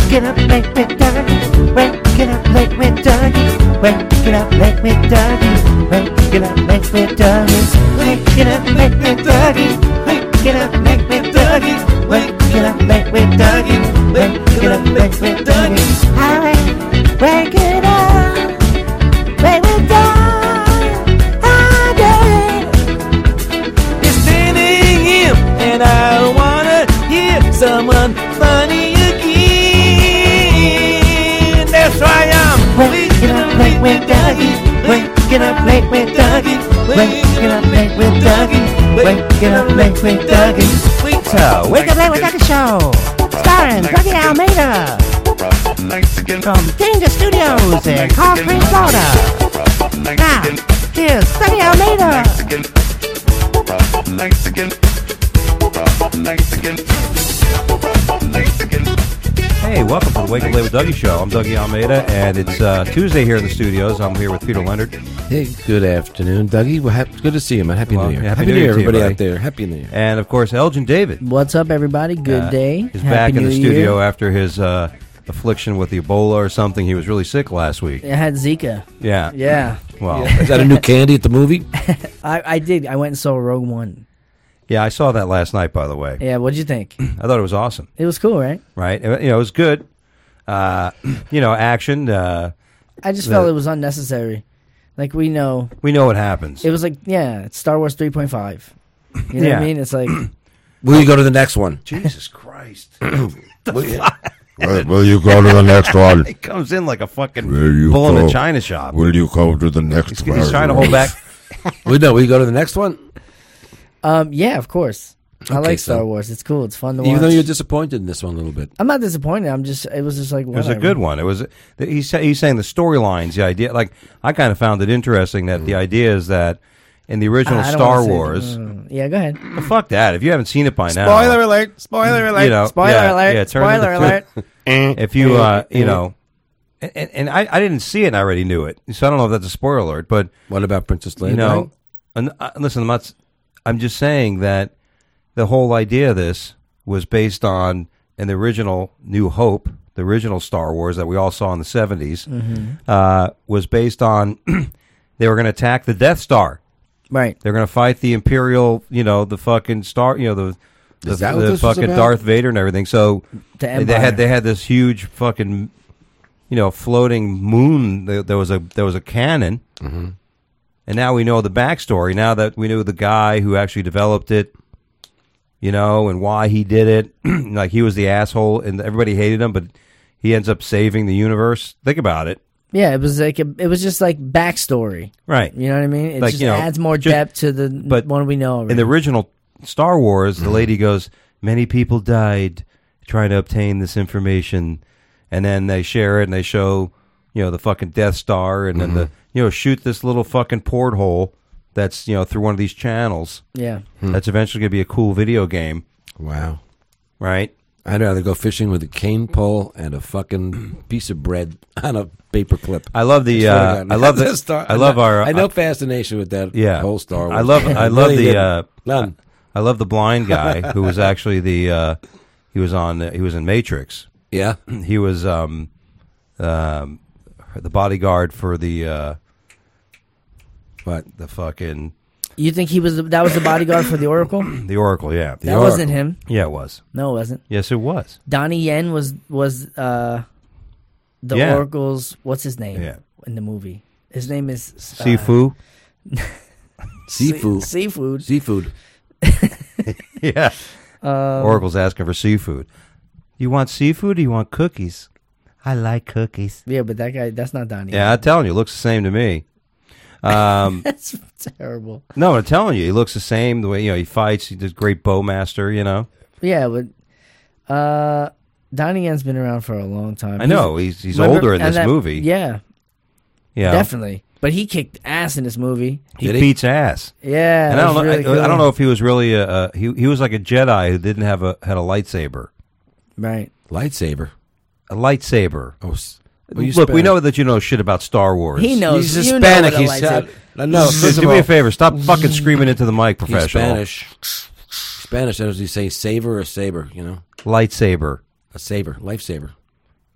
Waking up late with Dougie. Waking up late with Dougie. Waking up late with Dougie. Waking up late with Dougie. Waking up late with Dougie. Waking up late with Dougie. Waking up late with Dougie. Waking up late with Dougie. I wake it up. Wake with Dougie. I do. It's 10 a.m. and I wanna hear someone funny again. That's why I'm waking up late with Dougie. Waking up late with Dougie. Waking up late with Dougie. Waking up late with Dougie. So, Wake Up Late with Dougie Show, starring Dougie Almeida, from Danger Studios in Coral Springs, Florida. Now, here's Dougie Almeida. Hey, welcome to the Wake Up Late with Dougie Show. I'm Dougie Almeida, and it's Tuesday here in the studios. I'm here with Peter Leonard. Hey, good afternoon, Dougie. Well, good to see you, man. Happy New Year. Happy New New Year, everybody buddy. out there. Happy New Year. And, of course, Elgin David. What's up, everybody? Good day. He's Happy back in the New studio Year. after his affliction with Ebola or something. He was really sick last week. I had Zika. Yeah. Yeah. Well, Is that a new candy at the movie? I did. I went and saw Rogue One. yeah, I saw that last night, by the way. Yeah, what'd you think? I thought it was awesome, It was cool, right? right? It was good. Action. I just felt it was unnecessary. Like, we know. We know what happens. It was like, yeah, it's Star Wars 3.5. You know what I mean? It's like, Will you go to the next one? Jesus Christ. Will you go to the next one? He comes in like a fucking Will you bull in a go? china shop. Will you go to the next one? He's trying to hold back. Will you go to the next one? yeah, of course. I Okay, like so- Star Wars. It's cool. It's fun to watch. Even though you're disappointed in this one a little bit. I'm not disappointed. It was just like, It was whatever. a good one. It was. He's saying the storylines, the idea. Like, I kind of found it interesting that the idea is that in the original I don't Star wanna say Wars. yeah, go ahead. Well, fuck that. If you haven't seen it by now, Spoiler alert! Spoiler alert! You know, Spoiler yeah, alert! Yeah, turn Spoiler into- alert! If you, you know, and I didn't see it, and I already knew it, so I don't know if that's a spoiler alert. But What about Princess Leia? you know, and, listen, I'm just saying that the whole idea of this was based on in the original New Hope, the original Star Wars that we all saw in the 70s, was based on they were going to attack the Death Star. Right. They're going to fight the Imperial, the fucking star, the Is that what this was fucking about? Darth Vader and everything. So The they Empire. had this huge fucking, floating moon. There was a cannon, and now we know the backstory. Now that we knew the guy who actually developed it, and why he did it, like he was the asshole, and everybody hated him, but he ends up saving the universe. Think about it, Yeah, it was like it was just like backstory. right? You know what I mean? It Like, just adds more depth to the one we know already. In the original Star Wars, the lady goes, many people died trying to obtain this information, and then they share it and they show, the fucking Death Star, and then shoot this little fucking porthole that's, through one of these channels. yeah. That's eventually going to be a cool video game, Wow. right? I'd rather go fishing with a cane pole and a fucking piece of bread on a paper clip. I love the, I love the, I love our, I know fascination with that whole Star Wars. I love Really the, didn't. None. I love the blind guy who was actually he was in Matrix. Yeah. He was the bodyguard for the What? the fucking You think that was the bodyguard for the Oracle? the Oracle, yeah. That wasn't him. Yeah, it was. No, it wasn't. Yes, it was. Donnie Yen was the Yeah. Oracle's. What's his name? Yeah. In the movie, his name is Sifu. Seafood. Seafood. Seafood. Yeah. Oracle's asking for seafood. You want seafood or you want cookies? I like cookies. Yeah, but that guy, that's not Donnie. Yeah, I'm telling you, it looks the same to me. That's terrible. No, I'm telling you, he looks the same. The way he fights, he's a great bowmaster. Yeah, but Donnie Yen's been around for a long time. I know he's Remember- older in and this movie. Yeah, Yeah, definitely. But he kicked ass in this movie. He Did he? beats ass. Yeah, And that I don't was know. really cool. I don't know if he was really he was like a Jedi who didn't had a lightsaber. Right. Lightsaber. A lightsaber. Oh, Look, we know that you know shit about Star Wars. He knows. He's you Hispanic. Know what a He's lightsaber- no. First of Do me all, a favor. Stop fucking screaming into the mic, he's professional. Spanish. Spanish. Does he say saver or saber? Lightsaber. A saber, lifesaver.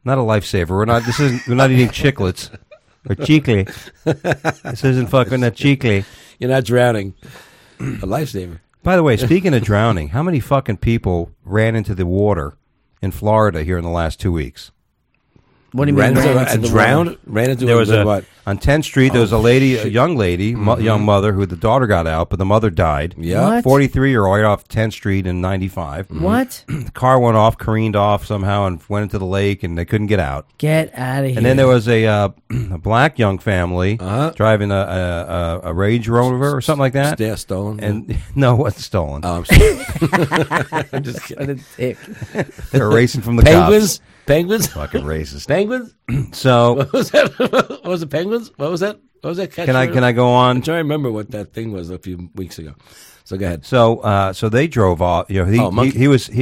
Not a lifesaver. We're not. We're not eating chiclets or chicle. This isn't fucking a chicle. You're not drowning. A lifesaver. By the way, speaking of drowning, how many fucking people ran into the water in Florida here in the last 2 weeks? What do you mean? Drowned? Ran into There was what? On 10th Street. There was a lady, a young lady, young mother, who the daughter got out, but the mother died. Yeah. What? 43-year-old right off 10th Street in 95. What? The car went off, careened off somehow, and went into the lake, and they couldn't get out. Get out of here. And then there was a black young family driving a Range Rover or something like that. Yeah, stolen. And no, it wasn't stolen. Oh, I'm sorry. I'm just kidding. What a dick. They were racing from the Penguins? cops. Penguins? Fucking racist. Penguins? So What was that? What was it? Penguins? What was that? What was that? can I go on? I'm trying to remember what that thing was a few weeks ago. So go ahead. So they drove off. You know, monkey. he was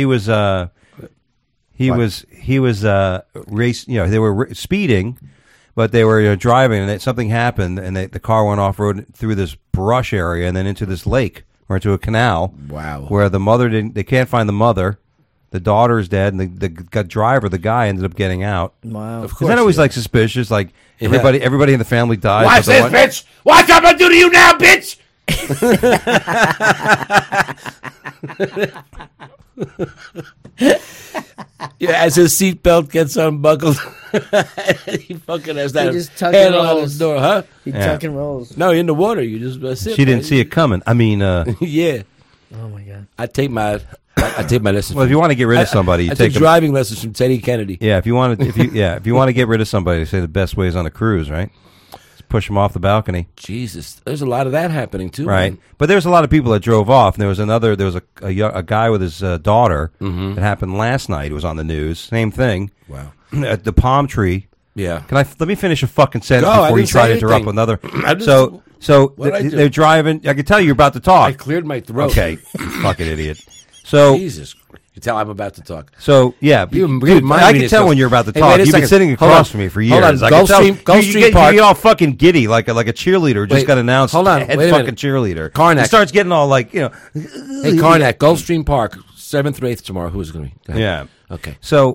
race. You know, they were speeding, but they were driving, and something happened, and the car went off road through this brush area, and then into this lake or into a canal. Wow. Where the mother didn't. They can't find the mother. The daughter is dead, and the driver, the guy, ended up getting out. Wow. Of Is course. that always like suspicious? Like everybody in the family dies. Watch but the this, one- bitch! Watch what I'm going to do to you now, bitch! Yeah, as his seatbelt gets unbuckled, he fucking has that He just tuck hand and on rolls. his door, huh? He Yeah. tuck and rolls. No, in the water, you just sit. She didn't see it coming. I mean, Yeah, Oh my god. I take my lessons. well, if you want to get rid of somebody, you I take took them. driving lessons from Teddy Kennedy. Yeah, if you want to, if you want to get rid of somebody, say the best way is on a cruise, right? Just push them off the balcony, Jesus, there's a lot of that happening too, right? man. But there's a lot of people that drove off, and there was a guy with his daughter. That happened last night. It was on the news. Same thing. Wow. At the palm tree. Yeah. Let me finish a fucking sentence Go, I before you didn't try say to interrupt anything. another. I just- So What'd I do? they're driving. I can tell you're about to talk. I cleared my throat. Okay, fucking idiot. So Jesus, you tell I'm about to talk. So yeah, You dude, remind I me can of tell stuff. when you're about to Hey, talk. wait a You've been second. sitting Hold across on. from me for Hold years. on. I can tell. Gulfstream You get Park. all fucking giddy like a cheerleader just Wait, got announced. hold on. Head Wait a fucking minute. cheerleader. Karnak. He starts getting all like Hey, Karnak, Gulfstream Park, 7th or 8th tomorrow. Who is it going to be? Go ahead. Yeah. Okay. So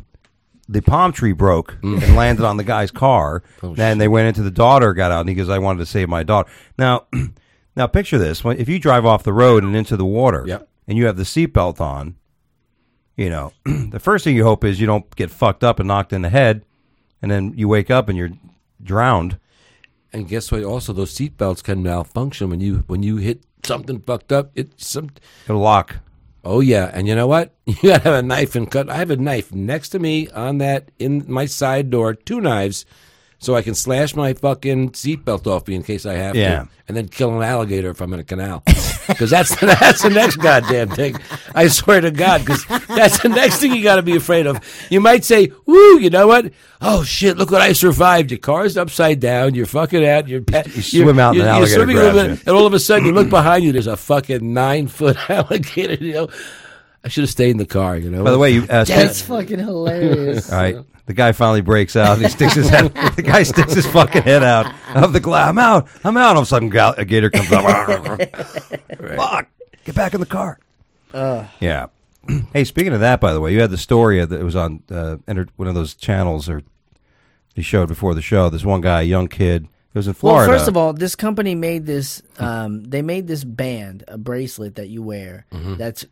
the palm tree broke and landed on the guy's car. Oh, Then they went into the daughter, got out, and he goes, "I wanted to save my daughter." Now picture this: if you drive off the road and into the water, Yep. and you have the seatbelt on, you know, the first thing you hope is you don't get fucked up and knocked in the head, and then you wake up and you're drowned. And guess what? Also, those seatbelts can malfunction when you hit something fucked up. It'll lock. Oh yeah, and you know what? You gotta have a knife and cut. I have a knife next to me on that in my side door, 2 knives, so I can slash my fucking seatbelt off me in case I have Yeah. to, and then kill an alligator if I'm in a canal. Because that's the next goddamn thing. I swear to God, because that's the next thing you got to be afraid of. You might say, "Woo, you know what? Oh shit, look what I survived. Your car's upside down. You're fucking out. You swim out and an alligator swimming a grabs little bit, and all of a sudden you look behind you. There's a fucking 9-foot alligator. You know, I should have stayed in the car. You know. By the way, you That's fucking hilarious. all right. The guy finally breaks out. And he sticks his head. The guy sticks his fucking head out of the glass. I'm out. All of a sudden, a gator comes up. Fuck! Get back in the car. Yeah. Hey, speaking of that, by the way, you had the story that was on one of those channels, or you showed before the show. This one guy, a young kid, it was in Florida. Well, first of all, this company made this. They made this band, a bracelet that you wear. That's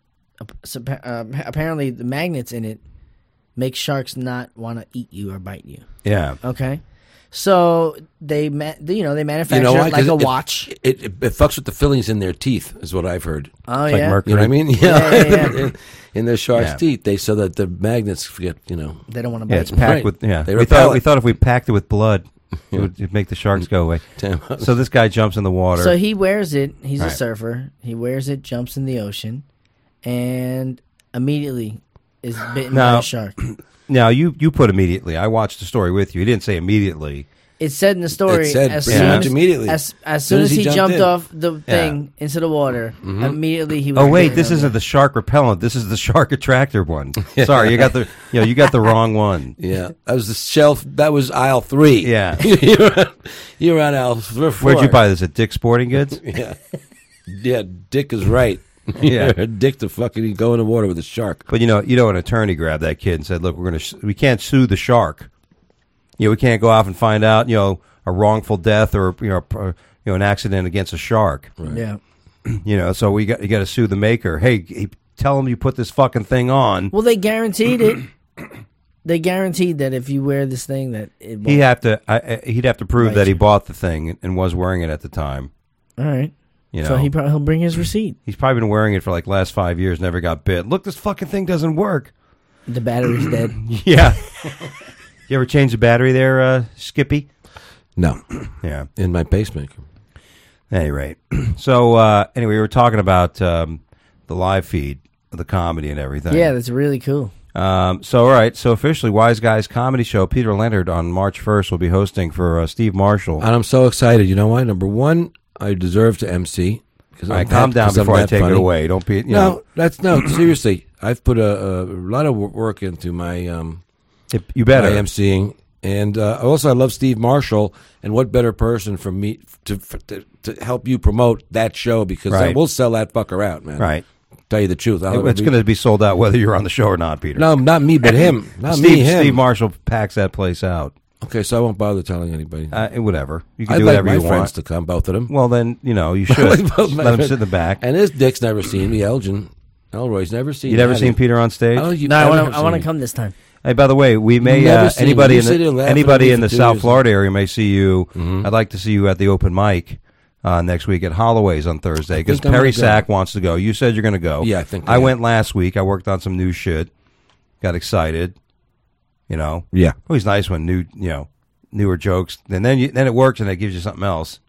apparently the magnets in it make sharks not want to eat you or bite you. Yeah. Okay, so they manufacture You know why? it like 'Cause a it- watch. It fucks with the fillings in their teeth, is what I've heard. Oh It's like yeah, mercury. You know what I mean? Yeah. in their shark's Yeah. teeth, they so that the magnets get, you know. they don't want to bite. Yeah, it's you. packed Right. with. Yeah, They we repel thought it. if we packed it with blood, it'd make the sharks go away. Damn. So this guy jumps in the water. So he wears it. He's a Right. surfer. He wears it, jumps in the ocean, and immediately is bitten Now- by a shark. Now you put immediately. I watched the story with you. He didn't say immediately. It said in the story It said as pretty soon much as, immediately. as soon as he jumped in. off the thing into the water, immediately he was. Oh wait, bitten this on isn't the shark repellent. This is the shark attractor one. Sorry, you got the wrong one. Yeah, that was the shelf. That was aisle 3. Yeah. you're on aisle 4. Where'd you buy this at Dick's Sporting Goods? Yeah, yeah. Dick is right. Yeah. You're a dick to fucking go in the water with a shark. But an attorney grabbed that kid and said, "Look, we can't sue the shark. We can't go off and find out, a wrongful death or an accident against a shark. Yeah. So you got to sue the maker. Hey, tell him you put this fucking thing on. Well, they guaranteed it. They guaranteed that if you wear this thing, that it won't. He'd have to prove Right. that he bought the thing and was wearing it at the time. All right. You know, So he'll bring his receipt. he's probably been wearing it for like last 5 years, never got bit. Look, this fucking thing doesn't work. The battery's dead. Yeah. You ever change the battery there, Skippy? No, Yeah. in my pacemaker. At any rate. So, anyway, we were talking about the live feed of the comedy and everything. Yeah, that's really cool. So, all right. So, officially, Wise Guys Comedy Show, Peter Leonard on March 1st will be hosting for Steve Marshall. And I'm so excited. You know why? Number one, I deserve to MC. All right, calm down before I take it away. Don't be, No, seriously. I've put a lot of work into my you better. my MCing. And also, I love Steve Marshall, and what better person for me to help you promote that show, because Right. we'll sell that fucker out, man. Right. Tell you the truth. It's going to be sold out whether you're on the show or not, Peter. No, not me, but him. Not me, him. Steve Marshall packs that place out. Okay, so I won't bother telling anybody. Whatever. You can I'd do like whatever my you friends want. to come, both of them. Well, then, you should. Like both Just my let him friends. sit in the back. And his dick's never seen me, Elgin. Elroy's never seen You never that. seen Peter on stage? Oh, you No, I never want seen to me. come this time. Hey, by the way, we may Never seen anybody you. in You sit here laughing anybody at in me the for 2 South years. Florida area may see you. I'd like to see you at the open mic next week at Holloway's on Thursday, because think I'm Perry gonna go. Sack wants to go. You said you're going to go. Yeah, I think I I am. went last week. I worked on some new shit. Got excited. Yeah. Always nice when newer jokes, and then it works and it gives you something else.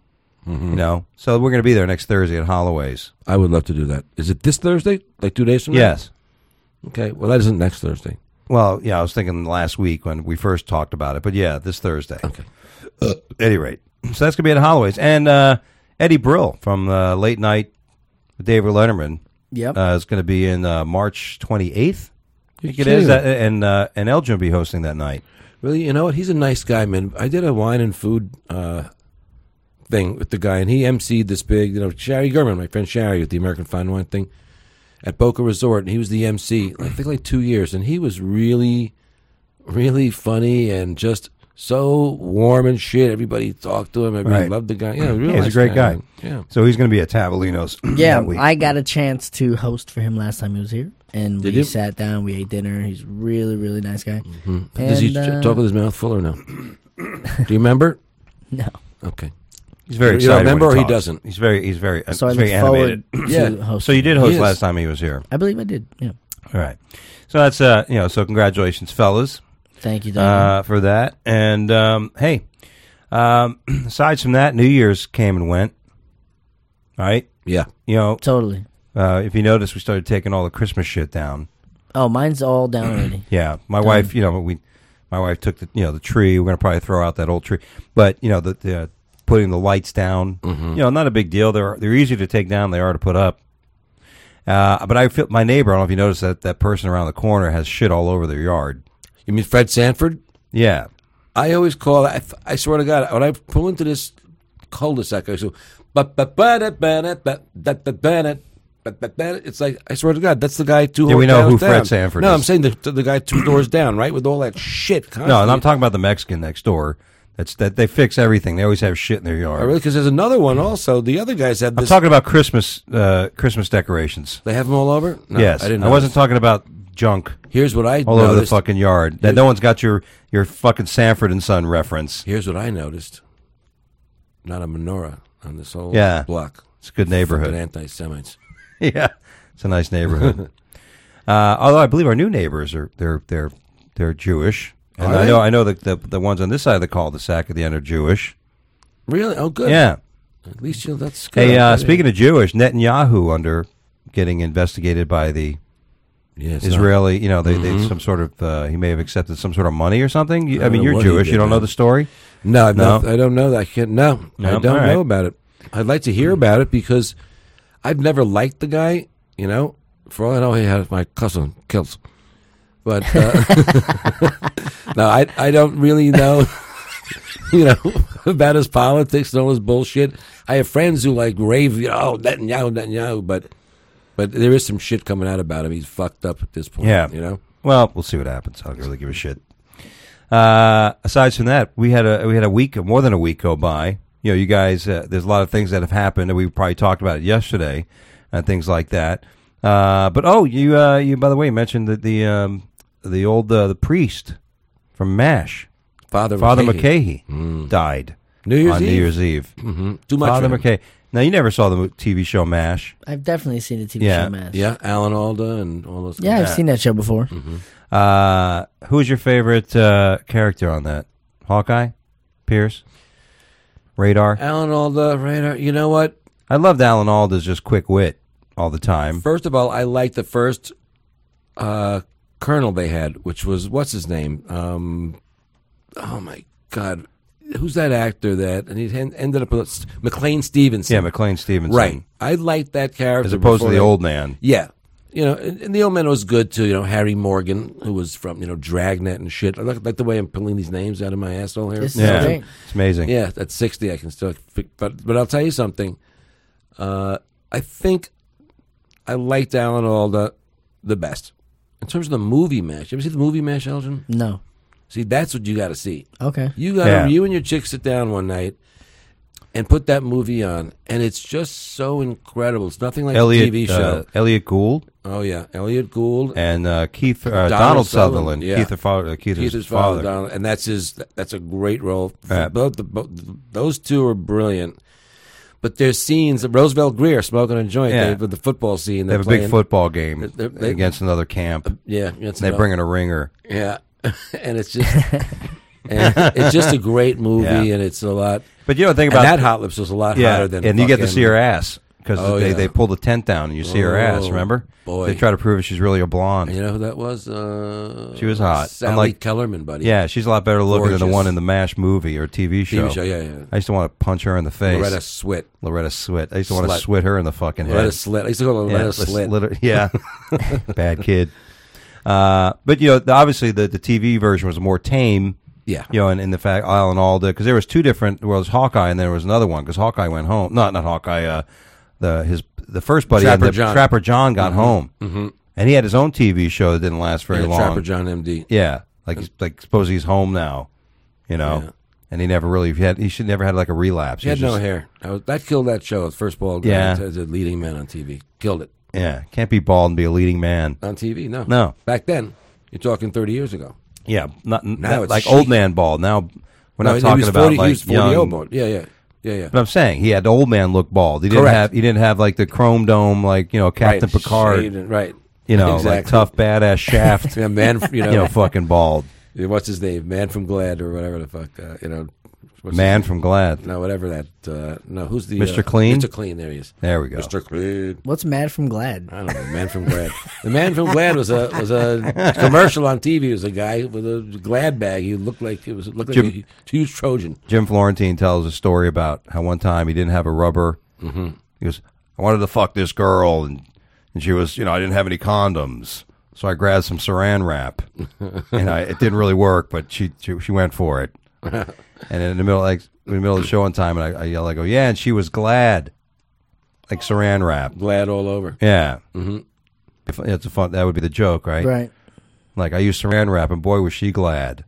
So we're going to be there next Thursday at Holloway's. I would love to do that. Is it this Thursday? Like 2 days from now? Yes. Okay, well, that isn't next Thursday. Well, yeah, I was thinking last week when we first talked about it, but yeah, this Thursday. Okay. At any rate, so that's gonna be at Holloway's, and Eddie Brill from Late Night with David Letterman Yep. is going to be in March 28th. I think it kidding. is, and Elgin will be hosting that night. Really, you know what? He's a nice guy, man. I did a wine and food thing with the guy, and he emceed this big, Shari Gurman, my friend Shari, with the American Fine Wine thing at Boca Resort, and he was the MC, I think like 2 years, and he was really, really funny and just so warm and shit. Everybody talked to him. Everybody Right. loved the guy. Yeah, really He's a nice great guy. man. Yeah. So he's going to be at Tavolino's. Yeah, that week. I got a chance to host for him last time he was here, and Did we you? sat down, we ate dinner. He's really, really nice guy. Does he And, talk with his mouth full or no? Do you remember? No, Okay. He's very You excited. remember when or he talks. doesn't? He's very so I he's look very animated. forward to Yeah. hosting. So you did host He is. last time he was here. I believe I did. Yeah. All right. So that's so congratulations, fellas. Thank you, Daniel. For that. And hey, aside from that, New Year's came and went. Right? Yeah. Totally. If you notice, we started taking all the Christmas shit down. Oh, mine's all down already. Yeah, my wife. My wife took the tree. We're gonna probably throw out that old tree, but the putting the lights down. Not a big deal. They're easier to take down than they are to put up. But I feel my neighbor. I don't know if you noticed that person around the corner has shit all over their yard. You mean Fred Sanford? Yeah. I always call. I swear to God, when I pull into this cul-de-sac, I go, it's like, I swear to God, that's the guy two. Yeah, we know doors who down. Fred Sanford No, is. I'm saying the guy 2 doors down, right, with all that shit. No, Constantly. and I'm talking about the Mexican next door. That they fix everything. They always have shit in their yard. Oh, really? Because there's another one also. The other guys have I'm this. talking about Christmas decorations. They have them all over. No, Yes, I didn't. I wasn't talking about junk Here's what I all over the noticed. fucking yard. That no one's got your fucking Sanford and Son reference. Here's what I noticed. Not a menorah on this whole Yeah. block. It's a good neighborhood. Fucking anti-Semites. Yeah, it's a nice neighborhood. Although I believe our new neighbors they're Jewish, and Are they? I know the ones on this side of the cul-de-sac at the end are Jewish. Really? Oh, good. Yeah. At least that's good. Hey, speaking of Jewish, Netanyahu getting investigated by the yes, Israeli. They some sort of he may have accepted some sort of money or something. I don't mean, know you're what he Jewish. did, You don't know man. the story. No, No? I don't know that. I can't. No, No, I don't all right. know about it. I'd like to hear about it because I've never liked the guy. For all I know, he had my cousin kills. But no, I don't really know. About his politics and all his bullshit. I have friends who rave, Netanyahu, but But there is some shit coming out about him. He's fucked up at this point. Yeah. You know? Well, we'll see what happens. I don't really give a shit. Aside from that, we had a week, more than a week go by. You know, you guys, there's a lot of things that have happened, and we probably talked about it yesterday, and things like that. But you by the way mentioned that the old priest from MASH, Father McCahey, died New Year's on Eve. New Year's Eve. Mm-hmm. Too much. Father for him. McCahey. Now, you never saw the TV show MASH. I've definitely seen the TV Yeah. show MASH. Yeah, Alan Alda and all those. Yeah, guys. I've seen that show before. Who's your favorite character on that? Hawkeye? Pierce? Radar? Alan Alda, Radar. You know what? I loved Alan Alda's just quick wit all the time. First of all, I liked the first colonel they had, which was what's his name? Oh my God, who's that actor that? And he ended up with McLean Stevenson. Yeah, McLean Stevenson. Right. I liked that character As opposed to before the old man. Yeah. You know, and the old man was good too. You know, Harry Morgan, who was from Dragnet and shit. I like the way I'm pulling these names out of my asshole here. This is Yeah, great. it's amazing. Yeah, at 60 I can still. But I'll tell you something. I think I liked Alan Alda the best in terms of the movie MASH. You ever see the movie MASH, Elgin? No. See, that's what you got to see. Okay. Yeah. You and your chick sit down one night and put that movie on, and it's just so incredible. It's nothing like a TV show. Elliot Gould Oh yeah, Elliot Gould and Keith Donald Sutherland. Yeah. Keith's father. Donald, and that's a great role. Yeah. Both those two are brilliant. But there's scenes of Roosevelt Greer smoking a joint. Yeah. With the football scene. They have a big football game They- against another camp. Yeah, And they bring in a ringer. Yeah, and it's just a great movie, Yeah. and it's a lot. But you know, think And about that Hot Lips was a lot yeah, hotter than. and you get to fucking- see her ass because Oh, yeah. they pull the tent down and you see her ass. Oh, Remember? boy. They try to prove she's really a blonde. And you know who that was? She was hot. Sally Unlike- Kellerman, buddy. Yeah, she's a lot better looking than the Gorgeous. one in the MASH movie or TV show. TV show. Yeah. I used to want to punch her in the face. Loretta Swit. Loretta Swit. I used to want to Slut. swit her in the fucking head. Loretta Slit. I used to call her Loretta Slit. Yeah. Bad kid. But, you know, obviously the TV version was more tame. Yeah. You know, and in the fact, Alan Alda, because there was two different, well, it was Hawkeye and there was another one, because Hawkeye went home. Not Hawkeye, the first buddy, Trapper John got home. Mm-hmm. And he had his own TV show that didn't last very long. Trapper John MD. Yeah. Like suppose he's home now, you know. Yeah. And he never really he should never had like a relapse. He had was no just- hair. That killed that show. The first bald guy Yeah. as a leading man on TV. Killed it. Yeah. Can't be bald and be a leading man. On TV? No. No. Back then. You're talking 30 years ago. Yeah. Not it's like chic. old man bald. Now we're not he talking was about 40, like he was 40 young. old bald. Yeah. But I'm saying he had the old man look bald. He didn't Correct. have like the chrome dome like, you know, Captain Right. Picard. Shaded, right. You know, Exactly. like tough badass Shaft. Yeah, man, you know, fucking bald. What's his name? Man from Glad or whatever the fuck. What's Man his from Glad. name? No, whatever that. No, who's the Mr. Clean? Mr. Clean. There he is. There we go. Mr. Clean. What's Mad from Glad? I don't know. Man from Glad. The Man from Glad was a commercial on TV. It was a guy with a Glad bag. He looked like a huge Trojan. Jim Florentine tells a story about how one time he didn't have a rubber. Mm-hmm. He goes, I wanted to fuck this girl, and she was, you know, I didn't have any condoms. So I grabbed some saran wrap, and it didn't really work, but she went for it. And in the middle of the show one time, and I yell, I go, yeah, and she was glad, like saran wrap. Glad all over. Yeah, mm-hmm. It's a fun. That would be the joke, right? Right. Like I used saran wrap, and boy was she glad.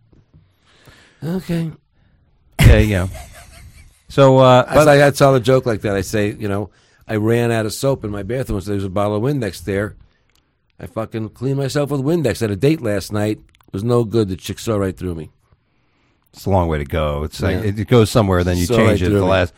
Okay. Yeah, you know. So, I saw the joke like that. I say, you know, I ran out of soap in my bathroom, so there was a bottle of Windex there. I fucking cleaned myself with Windex. I had a date last night. It was no good. The chick saw right through me. it's a long way to go. It's like Yeah. it goes somewhere, then you So change I it. do The it. last,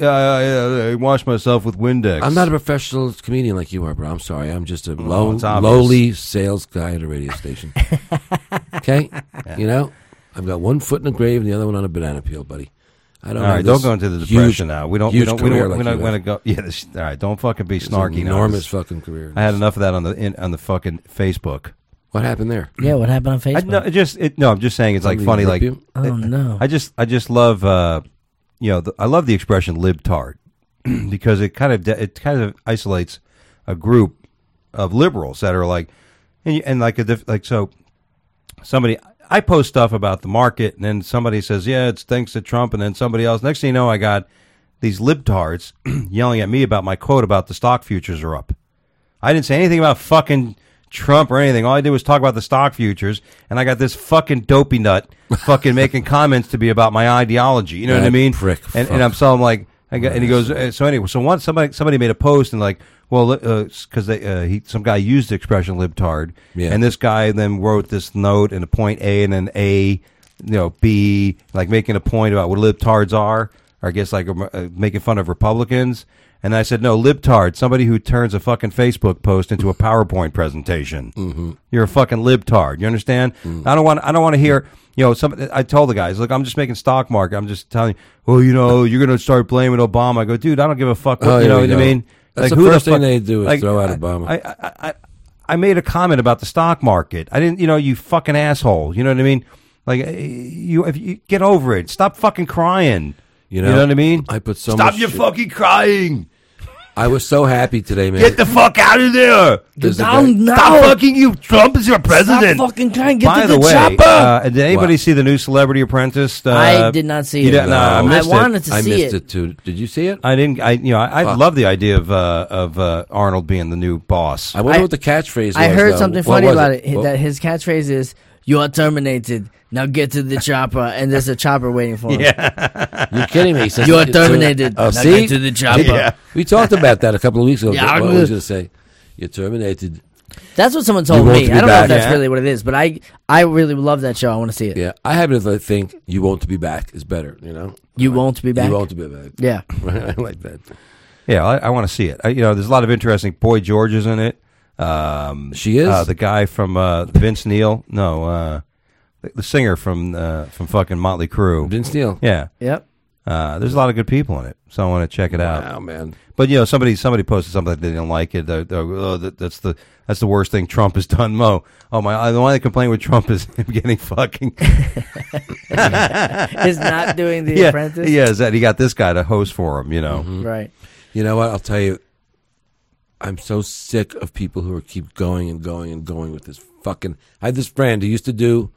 I washed myself with Windex. I'm not a professional comedian like you are, bro. I'm sorry. I'm just a it's obvious. lowly sales guy at a radio station. Okay? You know? I've got one foot in the grave and the other one on a banana peel, buddy. I don't All have right, this don't go into the huge- depression now. We don't huge want career like you to have. go. Yeah, all right. Don't fucking be It's snarky an now. enormous fucking career. I had enough of that on the fucking Facebook. What happened there? Yeah, what happened on Facebook? I'm just saying it's like Somebody funny. rip Like you? Oh, no. I just love I love the expression libtard because it kind of isolates a group of liberals that are like so somebody. I post stuff about the market, and then somebody says, yeah, it's thanks to Trump, and then somebody else. Next thing you know, I got these libtards yelling at me about my quote about the stock futures are up. I didn't say anything about fucking Trump or anything. All I did was talk about the stock futures, and I got this fucking dopey nut fucking making comments to me about my ideology. You know what I That mean? prick. And I'm like, and he goes, so anyway, so once somebody made a post and like, well, because some guy used the expression libtard, and this guy then wrote this note and a point A and then A, B, like making a point about what libtards are, or I guess like making fun of Republicans. And I said, no, libtard, somebody who turns a fucking Facebook post into a PowerPoint presentation. Mm-hmm. You're a fucking libtard. You understand? Mm-hmm. I don't want to hear. I told the guys, look, I'm just making stock market. I'm just telling you, well, you're going to start blaming Obama. I go, dude, I don't give a fuck. You know what I mean? That's like, the first thing they do is throw out Obama. I made a comment about the stock market. I didn't, you fucking asshole. You know what I mean? Like, if you get over it. Stop fucking crying. You know what I mean? I put so Stop much your shit. fucking crying. I was so happy today, man. Get the fuck out of there. Down now. Stop fucking you. Trump is your president. Stop fucking trying to get By to the the way, chopper. did anybody see the new Celebrity Apprentice? I did not see it. No, I missed wanted to I see missed it. it too. Did you see it? I didn't. I love the idea of Arnold being the new boss. I wonder what the catchphrase was. I heard though. something What funny was about it. What- That his catchphrase is, "You are terminated. Now get to the chopper." And there's a chopper waiting for him. You're kidding me. He says- You are terminated. Oh, Now see? get to the chopper. Yeah. We talked about that a couple of weeks ago. Yeah, What was I going to say? You're terminated. That's what someone told You won't me. be I don't know back. if that's Yeah. really what it is, but I really love that show. I want to see it. Yeah, I happen to think "you won't be back" is better. You won't be back. You won't be back. Yeah. I like that. Yeah, I want to see it. There's a lot of interesting. Boy George is in it. She is? the guy from Vince Neil. No, the singer from fucking Motley Crue. Vince Neil. Yeah. Yep. There's a lot of good people in it, so I want to check it out. Wow, man. But somebody posted something that they didn't like it. That's the worst thing Trump has done. The only complaint with Trump is him getting fucking. Is not doing The Apprentice. Yeah, is that he got this guy to host for him? Right. You know what? I'll tell you. I'm so sick of people who keep going and going and going with this fucking. I had this friend who used to do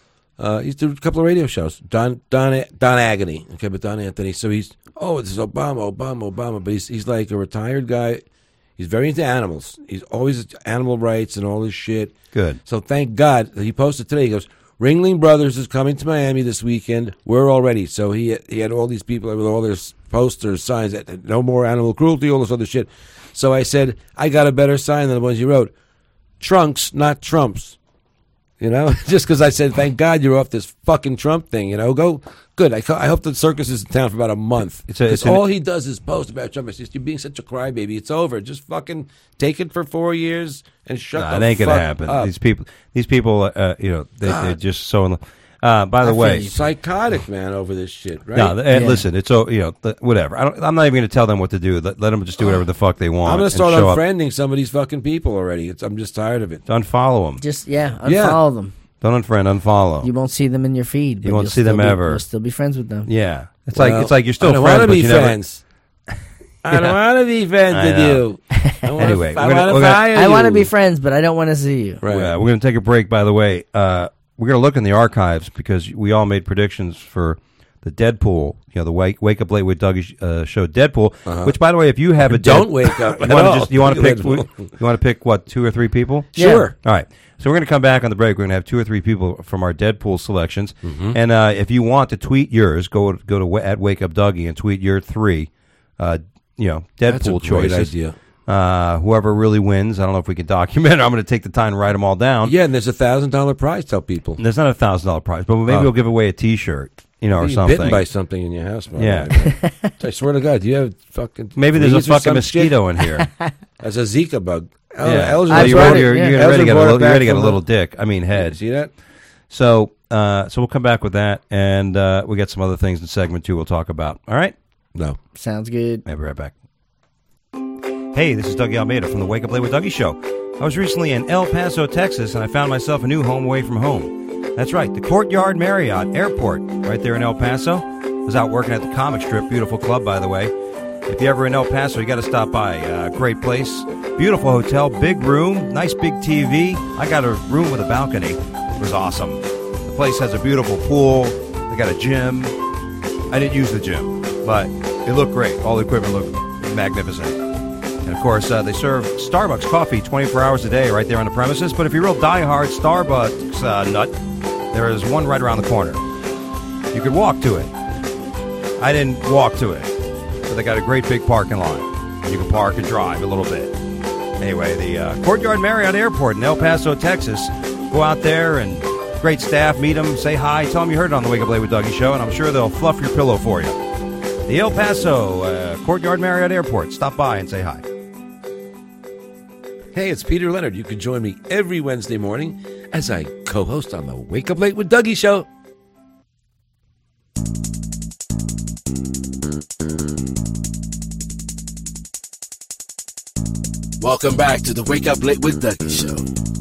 a couple of radio shows. Don Agony, okay, but Don Anthony. So this is Obama, but he's like a retired guy. He's very into animals. He's always animal rights and all this shit. Good. So thank God that he posted today. He goes, Ringling Brothers is coming to Miami this weekend. We're all ready. So he had all these people with all their posters, signs that no more animal cruelty, all this other shit. So I said, I got a better sign than the ones you wrote. Trunks, not Trumps. Just because I said, thank God you're off this fucking Trump thing. Go. Good. I hope the circus is in town for about a month. Because all he does is post about Trump. It's just, you're being such a crybaby. It's over. Just fucking take it for 4 years and shut the fuck up. It ain't gonna happen. These people, they're just so in love. By the way, psychotic, man, over this shit, right? No, listen, it's whatever. I'm not even going to tell them what to do. Let them just do whatever the fuck they want. I'm going to start and show up. unfriending some of these fucking people already. I'm just tired of it. Unfollow them. Just unfollow them. Don't unfriend, unfollow. You won't see them in your feed. But You won't see them ever. You'll still be friends with them. Yeah, it's like you're still I don't friends, want to but be you never. friends. I don't want to be friends I with know. you. Anyway, I we're gonna- want to fire you. I want to be friends, but I don't want to see you. Right. We're going to take a break. By the way, we're going to look in the archives because we all made predictions for the Deadpool. The Wake Up Late with Dougie show Deadpool. Which, by the way, if you have a Don't wake up at all. you want to pick Deadpool. you want to pick what 2 or 3 people? Sure. All right. So we're going to come back on the break. We're going to have 2 or 3 people from our Deadpool selections. And if you want to tweet yours, go to at Wake Up Dougie and tweet your 3. Deadpool That's a great choices. idea. Whoever really wins, I don't know if we can document it. I'm going to take the time to write them all down. Yeah, and there's $1,000 prize. Tell people. There's not $1,000 prize, but maybe we'll give away a T-shirt, or You're something. bitten by something in your house. Yeah. I swear to God, do you have fucking. Maybe there's a fleas or fucking some mosquito in here. shit? There's a Zika bug. Yeah. Elgin I You're brought already, it, yeah. you're Elgin already got brought it a little, you back already got a from little dick. I mean head. See that? So we'll come back with that, and we got some other things in segment 2 we'll talk about. All right? No. Sounds good. I'll be right back. Hey, this is Dougie Almeida from the Wake Up Late with Dougie show. I was recently in El Paso, Texas, and I found myself a new home away from home. That's right, the Courtyard Marriott Airport, right there in El Paso. I was out working at the Comic Strip, beautiful club, by the way. If you're ever in El Paso, you got to stop by. Great place, beautiful hotel, big room, nice big TV. I got a room with a balcony. It was awesome. The place has a beautiful pool. They got a gym. I didn't use the gym, but it looked great. All the equipment looked magnificent. And Of course, they serve Starbucks coffee 24 hours a day right there on the premises. But if you're a real diehard Starbucks nut, there is one right around the corner. You could walk to it. I didn't walk to it. But they got a great big parking lot. You can park and drive a little bit. Anyway, the Courtyard Marriott Airport in El Paso, Texas. Go out there and great staff. Meet them. Say hi. Tell them you heard it on the Wake Up Late with Dougie show. And I'm sure they'll fluff your pillow for you. The El Paso Courtyard Marriott Airport. Stop by and say hi. Hey, it's Peter Leonard. You can join me every Wednesday morning as I co-host on the Wake Up Late with Dougie show. Welcome back to the Wake Up Late with Dougie show.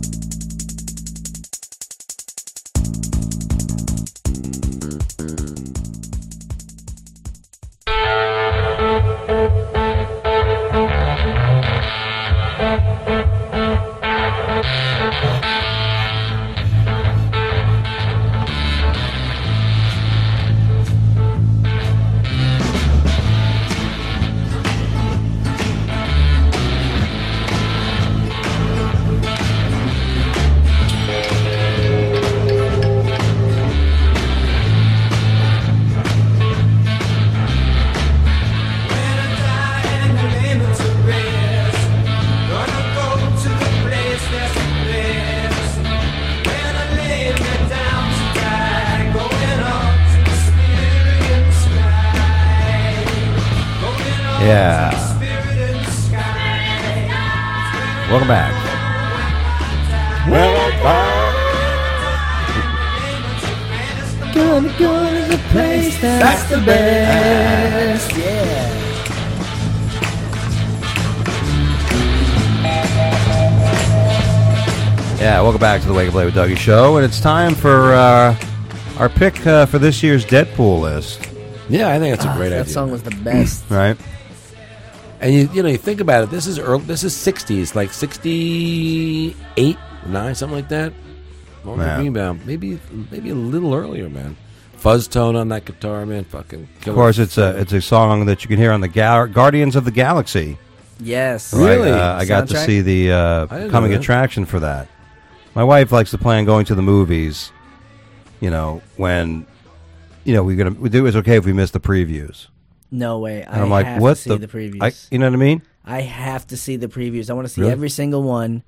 Yeah. Welcome back. Gonna go to the place that's the best. Yeah. Yeah, welcome back to the Wake Up Late with Dougie show. And it's time for our pick for this year's Deadpool list. Yeah, I think that's a great idea. That song was the best. Right? And you think about it. This is early, this is 60s, like 68, 9, something like that. Rebound, maybe a little earlier, man. Fuzz tone on that guitar, man. Fucking killer. Of course, it's a song that you can hear on the Guardians of the Galaxy. Yes. Really? I got to Soundtrack? see the didn't coming know that. attraction for that. My wife likes to plan going to the movies. When it was okay if we missed the previews. No way. And I'm like, have what to see the previews. you know what I mean? I have to see the previews. I want to see Really? every single one.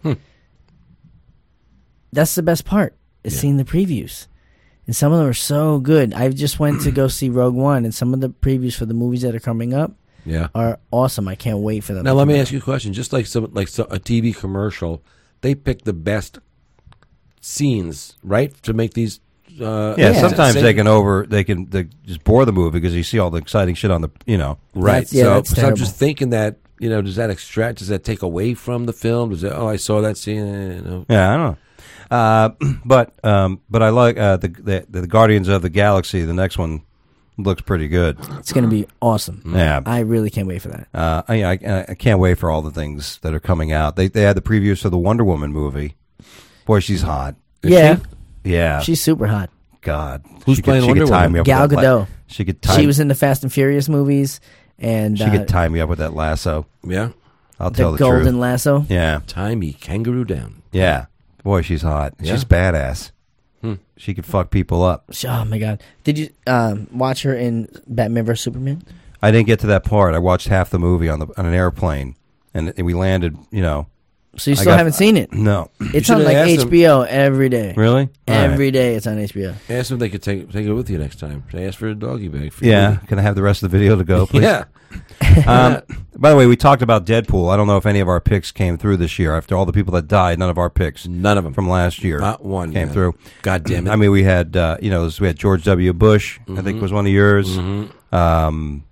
That's the best part, is seeing the previews. And some of them are so good. I just went to go see Rogue One, and some of the previews for the movies that are coming up Yeah. are awesome. I can't wait for them. Now to let me come ask you a question. Just like a TV commercial, they pick the best scenes, right, to make these. Sometimes they can just bore the movie because you see all the exciting shit on the Right. That's So I'm terrible. just thinking that does that extract? Does that take away from the film? Does it? Oh, I saw that scene. Yeah, I don't know. But I like the Guardians of the Galaxy. The next one looks pretty good. It's going to be awesome. Yeah. I really can't wait for that. I can't wait for all the things that are coming out. They had the previews for the Wonder Woman movie. Boy, she's hot. Yeah. Yeah. She's super hot. God. Who's playing Wonder tie Woman? me up Gal with that Gadot. She could tie She was in the Fast and Furious movies. And she could tie me up with that lasso. Yeah. I'll tell the the Golden truth. Lasso. Yeah. Tie me kangaroo down. Yeah. Boy, she's hot. Yeah. She's badass. She could fuck people up. Oh, my God. Did you watch her in Batman vs. Superman? I didn't get to that part. I watched half the movie on an airplane, and we landed. So you still haven't seen it? No. It's on should've like asked him. HBO every day. Really? Every day it's on HBO. Ask them if they could take it with you next time. They ask for a doggy bag. For Yeah. Can I have the rest of the video to go, please? Yeah. By the way, we talked about Deadpool. I don't know if any of our picks came through this year. After all the people that died, none of our picks None of them. from last year Not one came man. through. God damn it. I mean, we had we had George W. Bush. I think was one of yours. I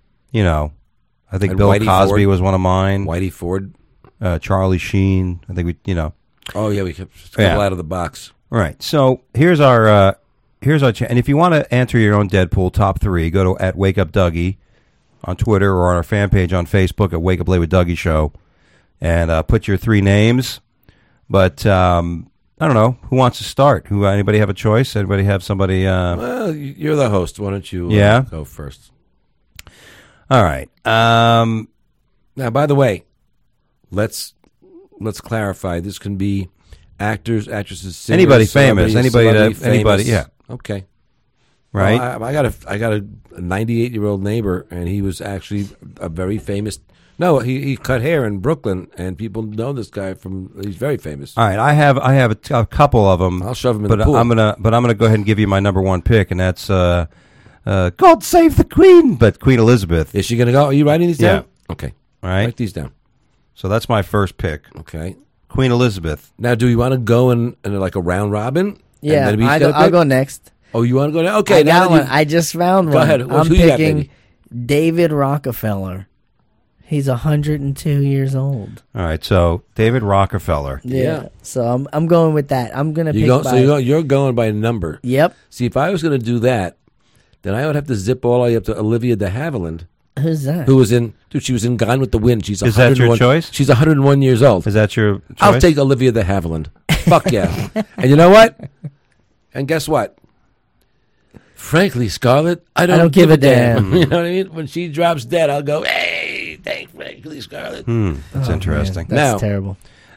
think And Bill Whitey Cosby Ford. was one of mine. Whitey Ford. Charlie Sheen. I think Oh, yeah, we kept a couple out of the box. All right. So here's our and if you want to enter your own Deadpool top 3, go to @Wake Up Dougie on Twitter or on our fan page on Facebook at Wake Up Late with Dougie Show, and put your 3 names. But I don't know who wants to start. Anybody have a choice? Anybody have somebody? Well, you're the host. Why don't you go first? All right. Now, by the way, let's clarify. This can be actors, actresses, singers, Anybody famous, celebrities, anybody, famous. yeah. Okay. Right? Well, I got a 98-year-old neighbor, and he was actually a very famous. No, he cut hair in Brooklyn, and people know this guy he's very famous. All right, I have a couple of them. I'll shove him in but the pool. I'm gonna go ahead and give you my number one pick, and that's God Save the Queen, but Queen Elizabeth. Is she going to go? Are you writing these down? Yeah. Okay. All right. Write these down. So that's my first pick, Okay. Queen Elizabeth. Now, do you want to go in like a round robin? Yeah, And then we gotta I'll pick? go next. Oh, you want to go now? Okay. I now got that one. I just found one. Go ahead. I'm Who you got, picking baby? David Rockefeller. He's 102 years old. All right, so David Rockefeller. Yeah. So I'm going with that. I'm gonna pick. You're going by number. Yep. See, if I was going to do that, then I would have to zip all the way up to Olivia de Havilland, Who's that? who was in. Dude, she was in Gone with the Wind. She's Is that your 101 choice? She's 101 years old. Is that your choice? I'll take Olivia de Havilland. Fuck yeah. And you know what? And guess what? Frankly, Scarlett, I don't give a damn. You know what I mean? When she drops dead, I'll go, hey, thank Frankly, Scarlett. That's interesting. Man, that's Now- terrible.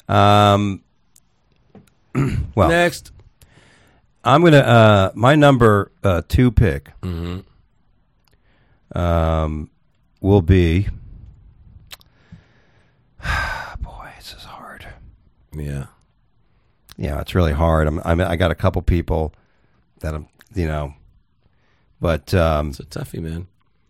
Well, Next. I'm gonna my number 2 pick will be. Boy, this is hard. Yeah. Yeah, it's really hard. I got a couple people that I'm, but It's a toughie, man.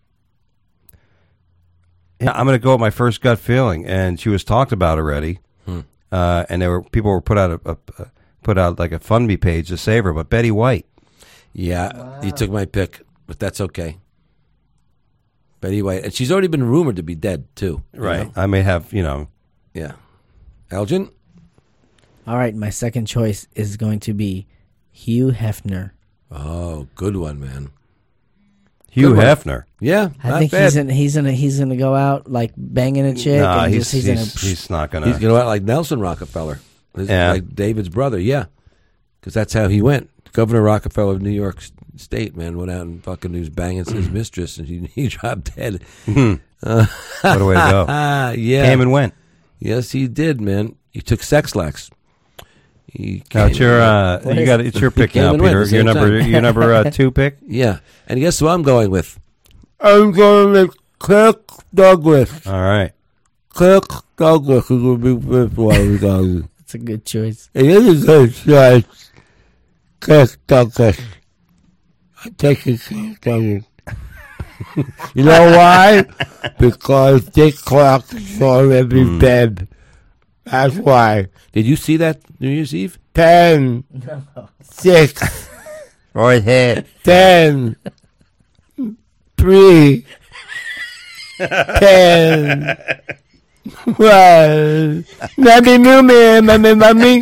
yeah, I'm going to go with my first gut feeling, and she was talked about already, and people were put out like a FundMe page to save her. But Betty White, Yeah, you took my pick, but that's okay. Betty White. And she's already been rumored to be dead, too. you know? I may have, Yeah. Elgin? All right, my second choice is going to be Hugh Hefner. Oh, good one, man. Hugh Good one. Hefner. Yeah, I not think bad. he's gonna go out like banging a chick. Nah, and he's he's gonna. not going He's going to act like Nelson Rockefeller. Yeah. Like David's brother, yeah. Because that's how he went. Governor Rockefeller of New York State, man, went out and fucking he was banging his mistress, and he dropped dead. What a way to go. Yeah. Came and went. Yes, he did, man. He took Sex-Lax. Now it's your pick came now, and went Peter. at the Your same number time. your number 2 pick. Yeah. And guess who I'm going with? I'm going with Kirk Douglas. All right. Kirk Douglas is going to be first one. Douglas. It's a good choice. It is a good choice. Kirk Douglas. I'm taking Kirk Douglas. You know why? Because Dick Clark saw every dead. That's why. Did you see that New Year's Eve? 10, 6, Right head. 10, 3, 10. Well, Mommy, mommy.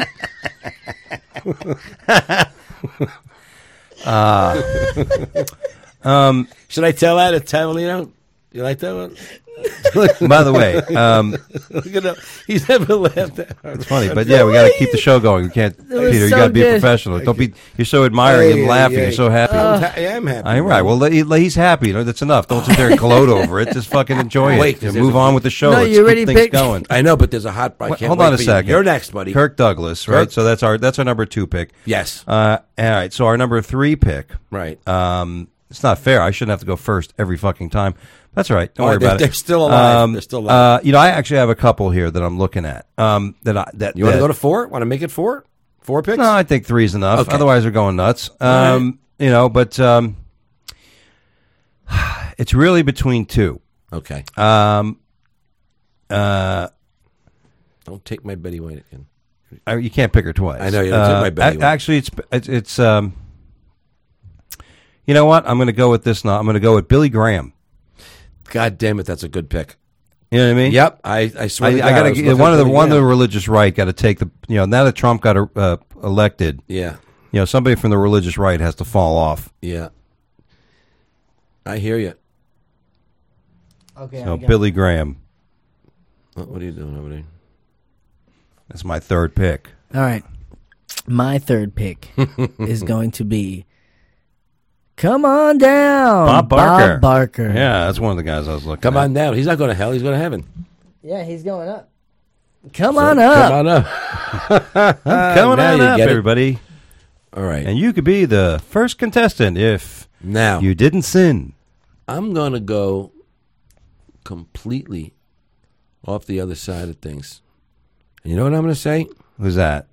Should I tell that at Tavolino? You like that one? By the way, Look at him. He's never laughed that hard. it's funny, but yeah, we got to keep the show going. We can't, was Peter. You so got to be good. professional. Don't be. You're so admiring and laughing. You're so happy. I'm happy. I'm right. Well, he's happy. That's enough. Don't sit there and gloat over it. Just fucking enjoy Wait, it. 'cause Move there's a- on with the show. No, Let's you keep already things picked- going. I know, but there's a hot. I can't Hold wait on a for you. second. You're next, buddy. Kirk Douglas, right? Kirk. So that's our number 2 pick. Yes. All right. So our number 3 pick. Right. It's not fair. I shouldn't have to go first every fucking time. That's all right. Don't Oh, worry about they're it. still alive. They're still alive. I actually have a couple here that I'm looking at. You want to go to 4? Want to make it 4? 4 picks? No, I think 3 is enough. Okay. Otherwise, we're going nuts. right. But it's really between 2. Okay. Uh, Don't take my Betty White again. You can't pick her twice. I know, you don't take my Betty White. Actually, it's you know what? I'm going to go with this now. I'm going to go with Billy Graham. God damn it, that's a good pick. You know what I mean? Yep. I swear I to God, got was to looking one at of the Billy one of the Graham. religious right got to take the now that Trump got elected. Yeah. Somebody from the religious right has to fall off. Yeah. I hear you. Okay. So Billy Graham. What are you doing over there? That's my 3rd pick. All right. My 3rd pick is going to be. Come on down, Bob Barker. Bob Barker. Yeah, that's one of the guys I was looking Come at. on down. He's not going to hell. He's going to heaven. Yeah, he's going up. Come on up. Come on up. Coming now on you up, get it. everybody. All right. And you could be the first contestant if Now, you didn't sin. I'm going to go completely off the other side of things. And you know what I'm going to say? Who's that?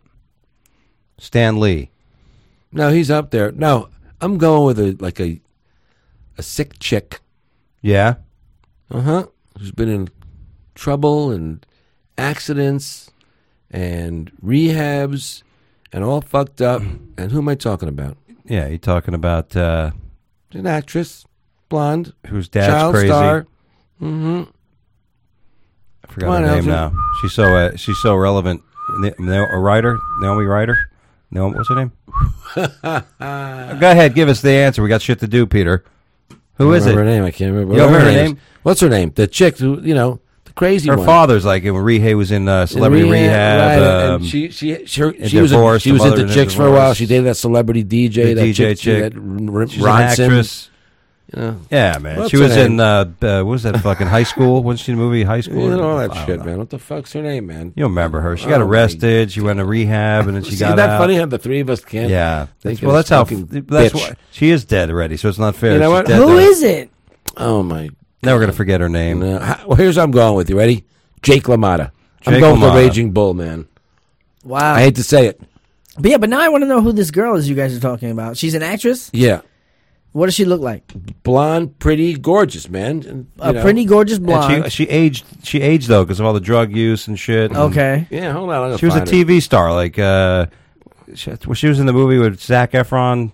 Stan Lee. No, he's up there. No, I'm going with a sick chick. Yeah. Who's been in trouble and accidents and rehabs and all fucked up. And who am I talking about? Yeah, you're talking about An actress, blonde, whose dad's child crazy. star. I forgot Come on, her name Elton. now. She's so relevant. A writer, Naomi Ryder. No, what's her name? Go ahead, give us the answer. We got shit to do, Peter. Who is it? Her name? I can't remember. You don't Whatever remember her is. name? What's her name? The chick who, the crazy Her one. father's like when he was in Celebrity Rehab. Right, and she was divorced, she was the mother into in chicks for a while. divorce. She dated that celebrity DJ, The DJ chick. that She's Ron an Simmons. actress. Yeah, man. What's she her was in name? what was that fucking High School? Wasn't she in the movie High School? All that I don't shit, know. man. What the fuck's her name, man? You don't remember her? She got Oh, my- arrested. She went to rehab, and then she See, got isn't that out. funny how the three of us can't? Yeah. think Well, of that's this how. fucking That's bitch. why she is dead already. So it's not fair. You know She's what? dead Who though. is it? Oh my. Now we're gonna forget her name. Well, here's how I'm going with you. Ready? Jake LaMotta. I'm Jake going for LaMotta. Raging Bull, man. Wow. I hate to say it. But now I want to know who this girl is you guys are talking about. She's an actress? Yeah. What does she look like? Blonde, pretty, gorgeous, man. And, A pretty gorgeous blonde. And she aged. She aged though because of all the drug use and shit. Okay. Yeah, hold on. She was a TV star. Like she was in the movie with Zac Efron.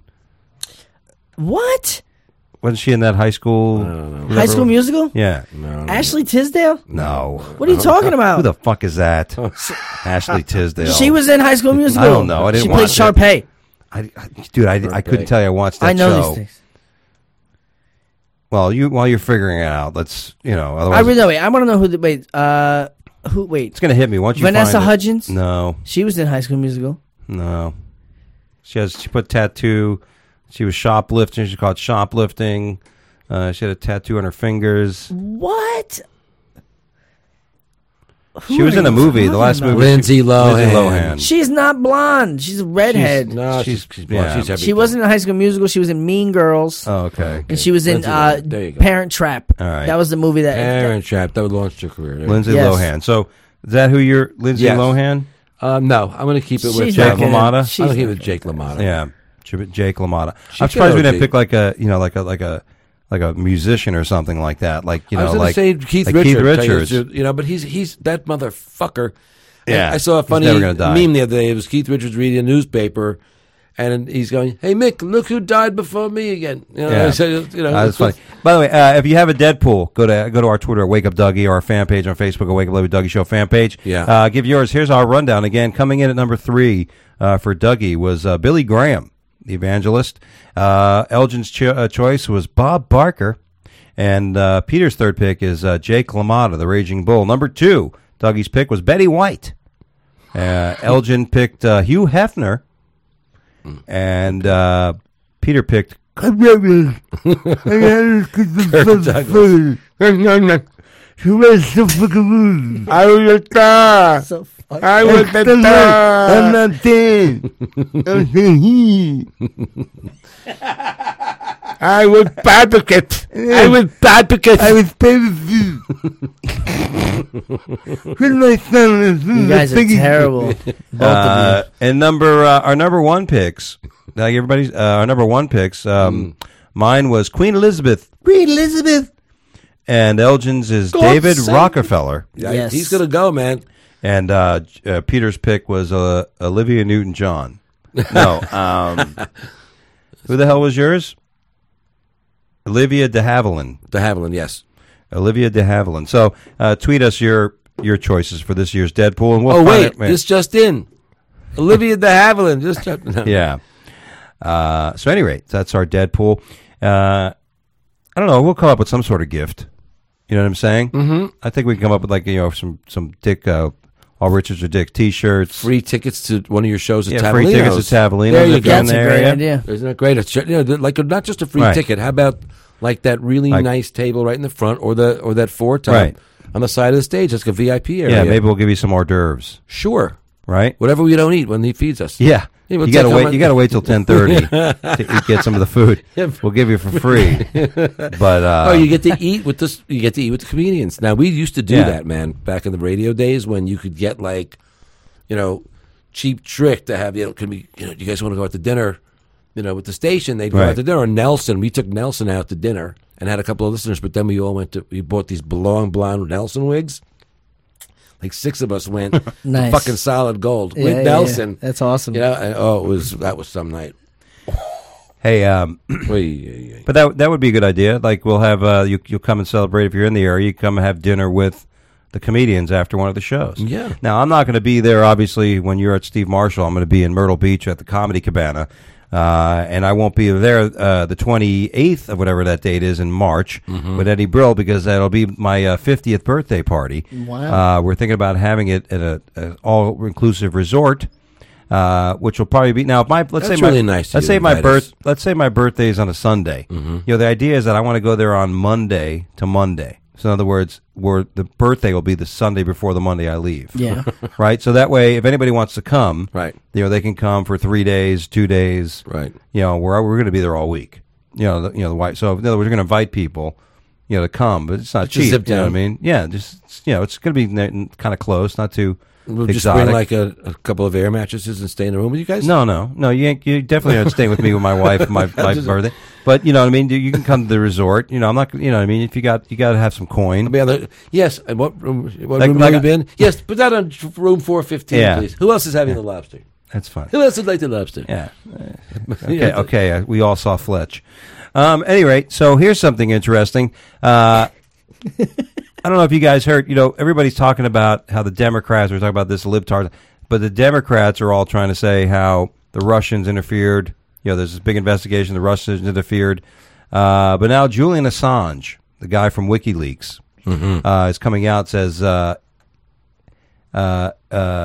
What? Wasn't she in that high school? High School Musical? Yeah. Ashley Tisdale? No. What are you talking about? Who the fuck is that? Ashley Tisdale. She was in High School Musical. I don't know. I didn't She watch played it. Sharpay. Dude, I couldn't tell you I watched that I know show. these things. Well, while you're figuring it out, let's otherwise I really wait. I want to know who the wait. it's gonna hit me once you Vanessa find it. Hudgens? No, She was in High School Musical. no. She put tattoo. She was shoplifting. She called shoplifting. She had a tattoo on her fingers. What? She was are in a you movie. The talking last about? movie. Lindsay Lohan. Lindsay Lohan. She's not blonde. She's a redhead. No, She's- she's yeah. she's everything. She wasn't in High School Musical. She was in Mean Girls. Oh, okay. And she was in Lindsay Lohan. There you go. Parent Trap. All right. That was the movie that. Parent Trap. That launched her career. Lindsay Yes. Lohan. So is that who you're? Lindsay Yes. Lohan? No, I'm going to keep it with She's Jake not gonna- LaMotta? I'm she's going to keep not it with Jake LaMotta. Yeah, Jake LaMotta. She I'm surprised we could didn't OD. pick like a musician or something like that. Like I was going like to say Keith like Richards. Keith Richards. But he's that motherfucker. Yeah, I saw a he's funny never gonna die. meme the other day. It was Keith Richards reading a newspaper, and he's going, "Hey Mick, look who died before me again." Yeah. So, That's funny. By the way, if you have a Deadpool, go to our Twitter at Wake Up Dougie or our fan page on Facebook at Wake Up with Dougie Show fan page. Yeah. Give yours. Here's our rundown again. Coming in at number 3 for Dougie was Billy Graham, the evangelist. Elgin's choice was Bob Barker, and Peter's third pick is Jake LaMotta, the Raging Bull. Number 2, Dougie's pick was Betty White. Elgin picked Hugh Hefner, and Peter picked Kirk Douglas. She was so fucking I was a star. So fuck. I was a star. I'm not dead. I'm saying he. I was advocate. I was advocate. I was baby. Where's my son? You guys are terrible. Both of you. and our number 1 picks. Like everybody's our number 1 picks. Mine was Queen Elizabeth. Queen Elizabeth. And Elgin's is David Rockefeller. Yes. He's going to go, man. And Peter's pick was Olivia Newton-John. No. Who the hell was yours? Olivia de Havilland. De Havilland, yes. Olivia de Havilland. So tweet us your choices for this year's Deadpool. And we'll Oh, find wait. it. This just in. Olivia de Havilland. No. Yeah. So, at any rate, that's our Deadpool. I don't know. We'll come up with some sort of gift. You know what I'm saying? Mm-hmm. I think we can come up with some Dick, All Richards or Dick T-shirts. Free tickets to one of your shows at Tavolino's. Free tickets to Tavolino's. There you if go. you're in That's a the great area. idea. Isn't that great? Like not just a free Right. ticket. How about like that really Like- nice table right in the front, or that four top? Right. on the side of the stage. That's like a VIP area. Yeah, maybe we'll give you some hors d'oeuvres, Sure. right? Whatever we don't eat when he feeds us. Yeah. Yeah, we'll You gotta take wait. them- You gotta wait till 10:30 to get some of the food. We'll give you for free. But you get to eat with this. You get to eat with the comedians. Now we used to do Yeah. that, man. Back in the radio days, when you could get like, cheap trick to have. Can we? Do you guys want to go out to dinner? With the station, they'd go Right. out to dinner. Or Nelson, we took Nelson out to dinner and had a couple of listeners. But then we all went to. We bought these long blonde Nelson wigs. Like 6 of us went Nice. fucking solid gold Yeah, with yeah, Nelson. yeah. That's awesome. And, that was some night. hey, Oy. but that would be a good idea. Like we'll have you'll come and celebrate if you're in the area. You come and have dinner with the comedians after one of the shows. Yeah. Now I'm not going to be there. Obviously, when you're at Steve Marshall, I'm going to be in Myrtle Beach at the Comedy Cabana. And I won't be there the 28th of whatever that date is in March with Eddie Brill because that'll be my 50th birthday party. Wow. We're thinking about having it at an all-inclusive resort, which will probably be now. Let's That's say really nice to Let's you say to invite us. Let's say my birthday is on a Sunday. The idea is that I want to go there on Monday to Monday. So in other words, the birthday will be the Sunday before the Monday I leave. Yeah. Right. So that way, if anybody wants to come, Right. they can come for 3 days, 2 days. Right. We're going to be there all week. The white. So in other words, we're going to invite people, to come, but it's not Just cheap. zip You know what I down. mean? Yeah. Just it's going to be kind of close, not too We'll just exotic. bring like a couple of air mattresses and stay in the room with you guys. No. You definitely aren't staying with me with my wife, my birthday. But you know what I mean. You can come to the resort. I'm not. You know what I mean. If you got to have some coin. Yes. And what room? What Like- room like have you been? Yes. Put that on room 415, Yeah. please. Who else is having the lobster? That's fine. Who else would like the lobster? Yeah. Okay. We all saw Fletch. Any rate, so here's something interesting. I don't know if you guys heard. Everybody's talking about how the Democrats are talking about this libtard, but the Democrats are all trying to say how the Russians interfered. There's this big investigation. The Russians interfered, but now Julian Assange, the guy from WikiLeaks, is coming out says that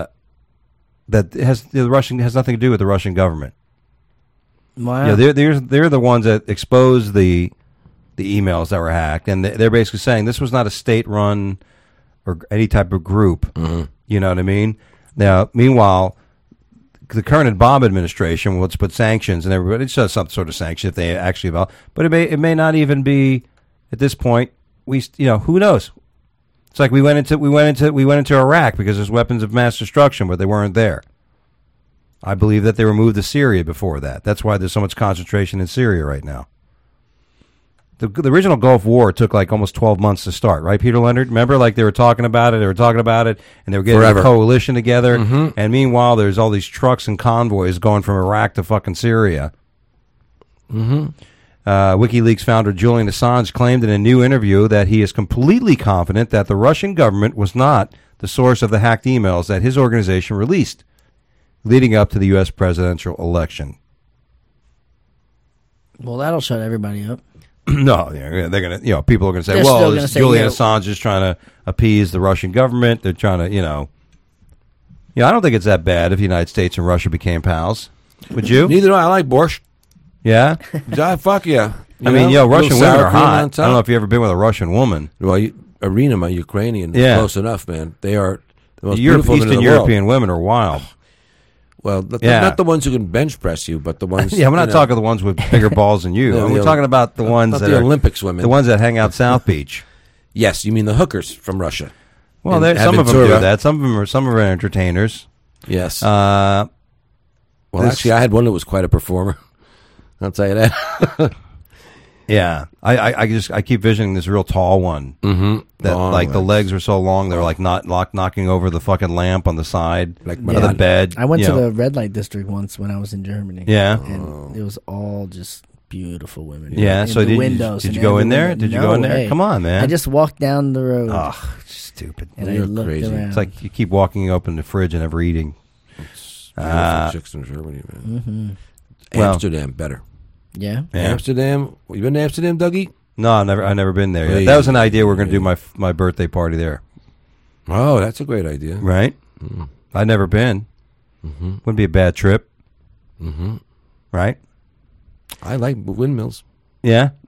the Russian has nothing to do with the Russian government. Wow. They're the ones that exposed the emails that were hacked, and they're basically saying this was not a state-run or any type of group. You know what I mean? Now, meanwhile, the current Obama administration wants to put sanctions, and everybody does some sort of sanction if they actually involve. But it may not even be at this point. Who knows? It's like we went into Iraq because there's weapons of mass destruction, but they weren't there. I believe that they were moved to Syria before that. That's why there's so much concentration in Syria right now. The original Gulf War took like almost 12 months to start, right, Peter Leonard? Remember, like they were talking about it, and they were getting Forever. a coalition together. And meanwhile, there's all these trucks and convoys going from Iraq to fucking Syria. WikiLeaks founder Julian Assange claimed in a new interview that he is completely confident that the Russian government was not the source of the hacked emails that his organization released leading up to the U.S. presidential election. Well, that'll shut everybody up. No, they're gonna. People are gonna say, They're "Well, still gonna say, Julian yeah. Assange is trying to appease the Russian government. They're trying to, I don't think it's that bad if the United States and Russia became pals. Would you? Neither do I. I like borscht. Yeah. Fuck yeah. Russian women are On hot. I top. don't know if you've ever been with a Russian woman. Well, Irina, my Ukrainian, Yeah. close enough, man. They are the most Eastern beautiful women in the European women are wild. world. Well, Yeah. not the ones who can bench press you, but the ones. Yeah, we're not talking the ones with bigger balls than you. Yeah, We're the- talking about the ones not that the are Olympics women. the ones that hang out South Beach. Yes, you mean the hookers from Russia. Well, And some of them do Aventura. that. Some of them are entertainers. Yes. Uh, well, this- actually, I had one that was quite a performer. I'll tell you that. Yeah, I keep visioning this real tall one. Mm-hmm. That the legs are so long they're like not knocking over the fucking lamp on the side Like of the Madonna. bed. I went you to know. the red light district once when I was in Germany. Yeah. And it was all just beautiful women. Yeah, In so the did windows you and go in every there? window. Did you No go in there? way. Come on, man. I just walked down the road. Oh, stupid. and I You're looked crazy. around. It's like you keep walking open the fridge and never eating. Beautiful chicks in Germany, man. Well- Amsterdam, better. yeah. Yeah. Amsterdam. You been to Amsterdam, Dougie? No, I've never been there yet. Hey. That was an idea. We're going to do my birthday party there, Oh, that's a great idea. right? I've never been. Wouldn't be a bad trip, right? I like windmills. Yeah.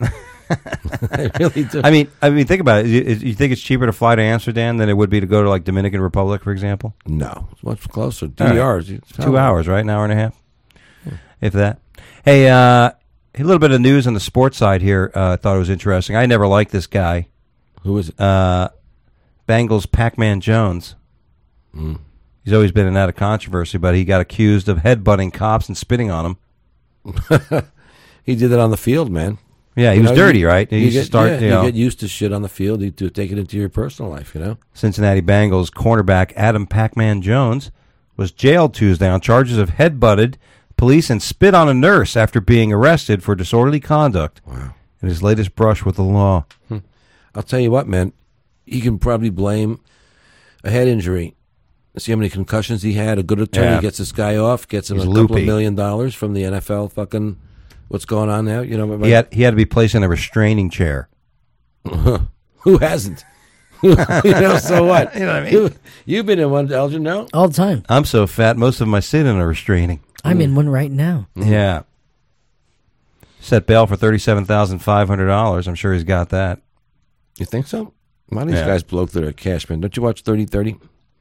I really do. I mean, think about it. You think it's cheaper to fly to Amsterdam than it would be to go to like Dominican Republic, for example? No, it's much closer. All right. 2 hours. 2 hours, right? An hour and a half, if that. Hey, a little bit of news on the sports side here. I thought it was interesting. I never liked this guy. Who is it? Bengals Pac-Man Jones. He's always been in and out of controversy, but he got accused of headbutting cops and spitting on them. He did it on the field, man. Yeah, he was dirty, right? He You used to start, you get used to shit on the field. You do take it into your personal life, you know? Cincinnati Bengals cornerback Adam Pac-Man Jones was jailed Tuesday on charges of headbutted police and spit on a nurse after being arrested for disorderly conduct. Wow. In his latest brush with the law. I'll tell you what, man. He can probably blame a head injury. See how many concussions he had. A good attorney gets this guy off, gets him He's a couple loopy. of $1 million from the NFL. Fucking, what's going on now? You know, He had to be placed in a restraining chair. who hasn't? You know, so what? You know what I mean? You've been in one, Elgin, no? All the time. I'm so fat, most of them I sit in a restraining. I'm in one right now. Yeah. Set bail for $37,500. I'm sure he's got that. You think so? A lot of these Yeah. guys blow through their cash, man. Don't you watch 30-30?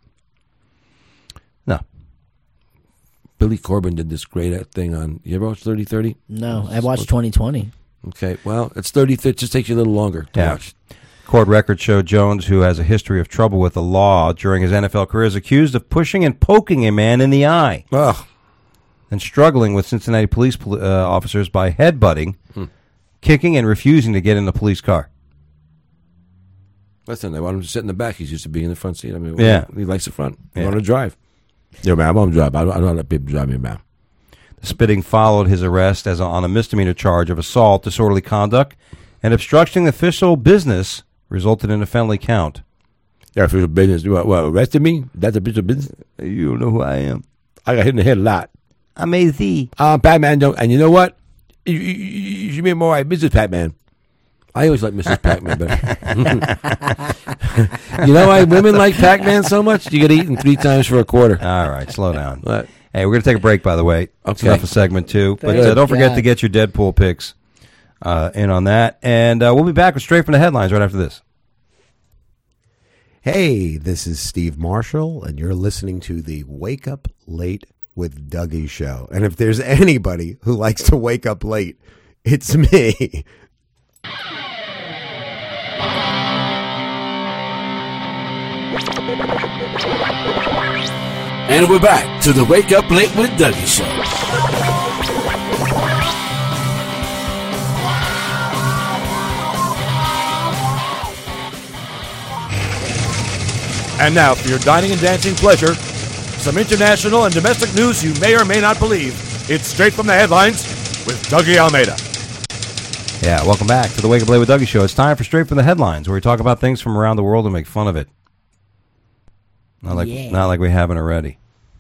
No. Billy Corbin did this great thing on. You ever watch 30-30? No, I watched 2020. Okay, well, it's 30. It just takes you a little longer to Yeah. watch. Court records show Jones, who has a history of trouble with the law during his NFL career, is accused of pushing and poking a man in the eye Ugh. and struggling with Cincinnati police officers by headbutting, kicking, and refusing to get in the police car. Listen, they want him to sit in the back. He's used to being in the front seat. I mean, Yeah. he likes the front. He Yeah. want to drive. Yeah, man, I want to drive. I don't let people drive me, man. The spitting followed his arrest on a misdemeanor charge of assault, disorderly conduct, and obstructing official business, resulted in a felony count. Yeah, official business. What, arrested me? That's official business? You don't know who I am. I got hit in the head a lot. I'm AZ. Batman, don't. And you know what? You should be more like Mrs. Pac-Man. I always like Mrs. Pac-Man better. You know why women like Pac-Man so much? You get eaten 3 times for a quarter. All right, slow down. What? Hey, we're going to take a break, by the way. It's Okay. enough of segment 2. But Thank don't forget God. to get your Deadpool picks in on that. And we'll be back with Straight from the Headlines right after this. Hey, this is Steve Marshall, and you're listening to the Wake Up Late with Dougie show. And if there's anybody who likes to wake up late, it's me. And we're back to the Wake Up Late with Dougie show. And now for your dining and dancing pleasure, some international and domestic news you may or may not believe. It's Straight from the Headlines with Dougie Almeida. Yeah, welcome back to the Wake Up Late with Dougie show. It's time for Straight from the Headlines, where we talk about things from around the world and make fun of it. Not like we haven't already.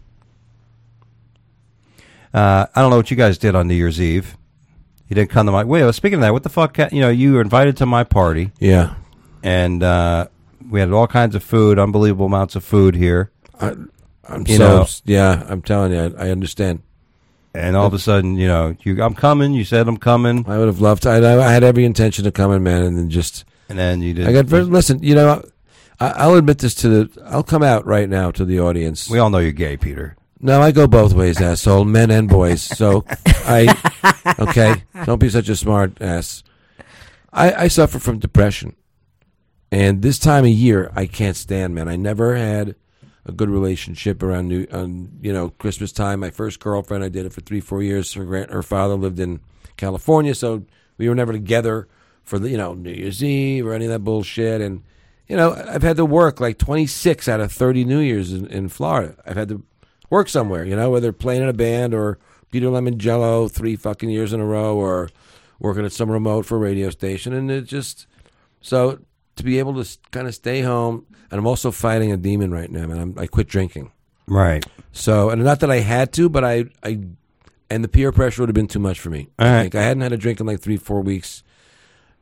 I don't know what you guys did on New Year's Eve. You didn't come to my... Wait, speaking of that, what the fuck... you were invited to my party, Yeah. and we had all kinds of food, unbelievable amounts of food here. I'm telling you, I understand. And all of a sudden, I'm coming. You said I'm coming, I would have loved to. I had every intention of coming, man, and then just... and then you didn't. Listen, I'll admit this I'll come out right now to the audience. We all know you're gay, Peter. No, I go both ways, asshole, men and boys. So, okay, don't be such a smart ass. I suffer from depression. And this time of year, I can't stand, man. I never had a good relationship around Christmas time. My first girlfriend, I did it for 3-4 years. Her father lived in California, so we were never together for New Year's Eve or any of that bullshit. And I've had to work like 26 out of 30 New Year's in Florida. I've had to work somewhere, whether playing in a band or Peter Lemon Jello 3 fucking years in a row, or working at some remote for a radio station. And it just so to be able to kind of stay home. And I'm also fighting a demon right now, man. I quit drinking. Right. So, and not that I had to, but and the peer pressure would have been too much for me. All I right. think I hadn't had a drink in like 3-4 weeks.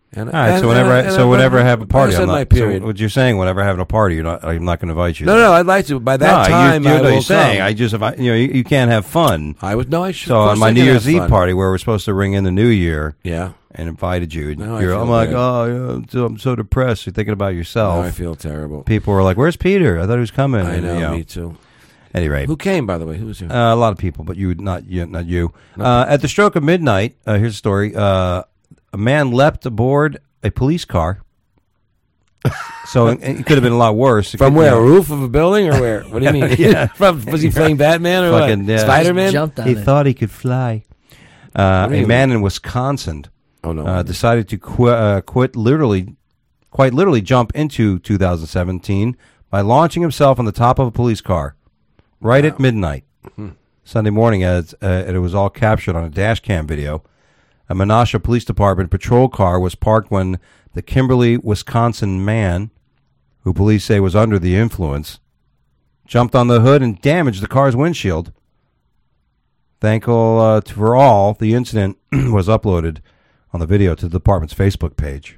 And, All right, so whenever I have a party, I'm not. So what you're saying, whenever having a party, I'm not going to invite you. No, I'd like to. By that time, you know I what will you're saying. come. I just, you can't have fun. I should. So on my New Year's Eve party, where we're supposed to ring in the New Year, yeah, and invited you, No, I'm like, I'm so depressed. You're thinking about yourself. No, I feel terrible. People were like, "Where's Peter? I thought he was coming." I know, you know. me too. At any rate, who came, by the way? Who was here? A lot of people, but not you. At the stroke of midnight, here's a story. A man leapt aboard a police car. So it could have been a lot worse. From where? A roof of a building or where? What do you mean? Yeah. Was he playing Batman or Fucking, what? Spider-Man? Jumped on He it. thought he could fly. A man in Wisconsin decided to quite literally jump into 2017 by launching himself on the top of a police car right at midnight Sunday morning, as it was all captured on a dash cam video. A Menasha Police Department patrol car was parked when the Kimberly, Wisconsin man, who police say was under the influence, jumped on the hood and damaged the car's windshield. Thankful for all, the incident was uploaded on the video to the department's Facebook page.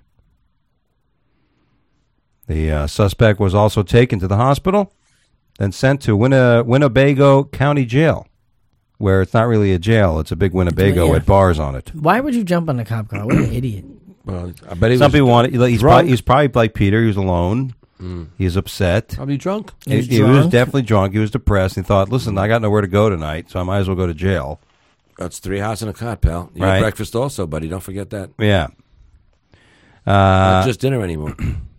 The suspect was also taken to the hospital, then sent to Winnebago County Jail, where it's not really a jail, it's a big Winnebago with bars on it. Why would you jump on a cop car? What an idiot. Well, I bet Some people want it. He's probably like Peter. He was alone. He's upset. Probably drunk. He was definitely drunk. He was depressed. He thought, listen, I got nowhere to go tonight, so I might as well go to jail. That's 3 hots and a cot, pal. You Right. get breakfast also, buddy. Don't forget that. Yeah. Not just dinner anymore.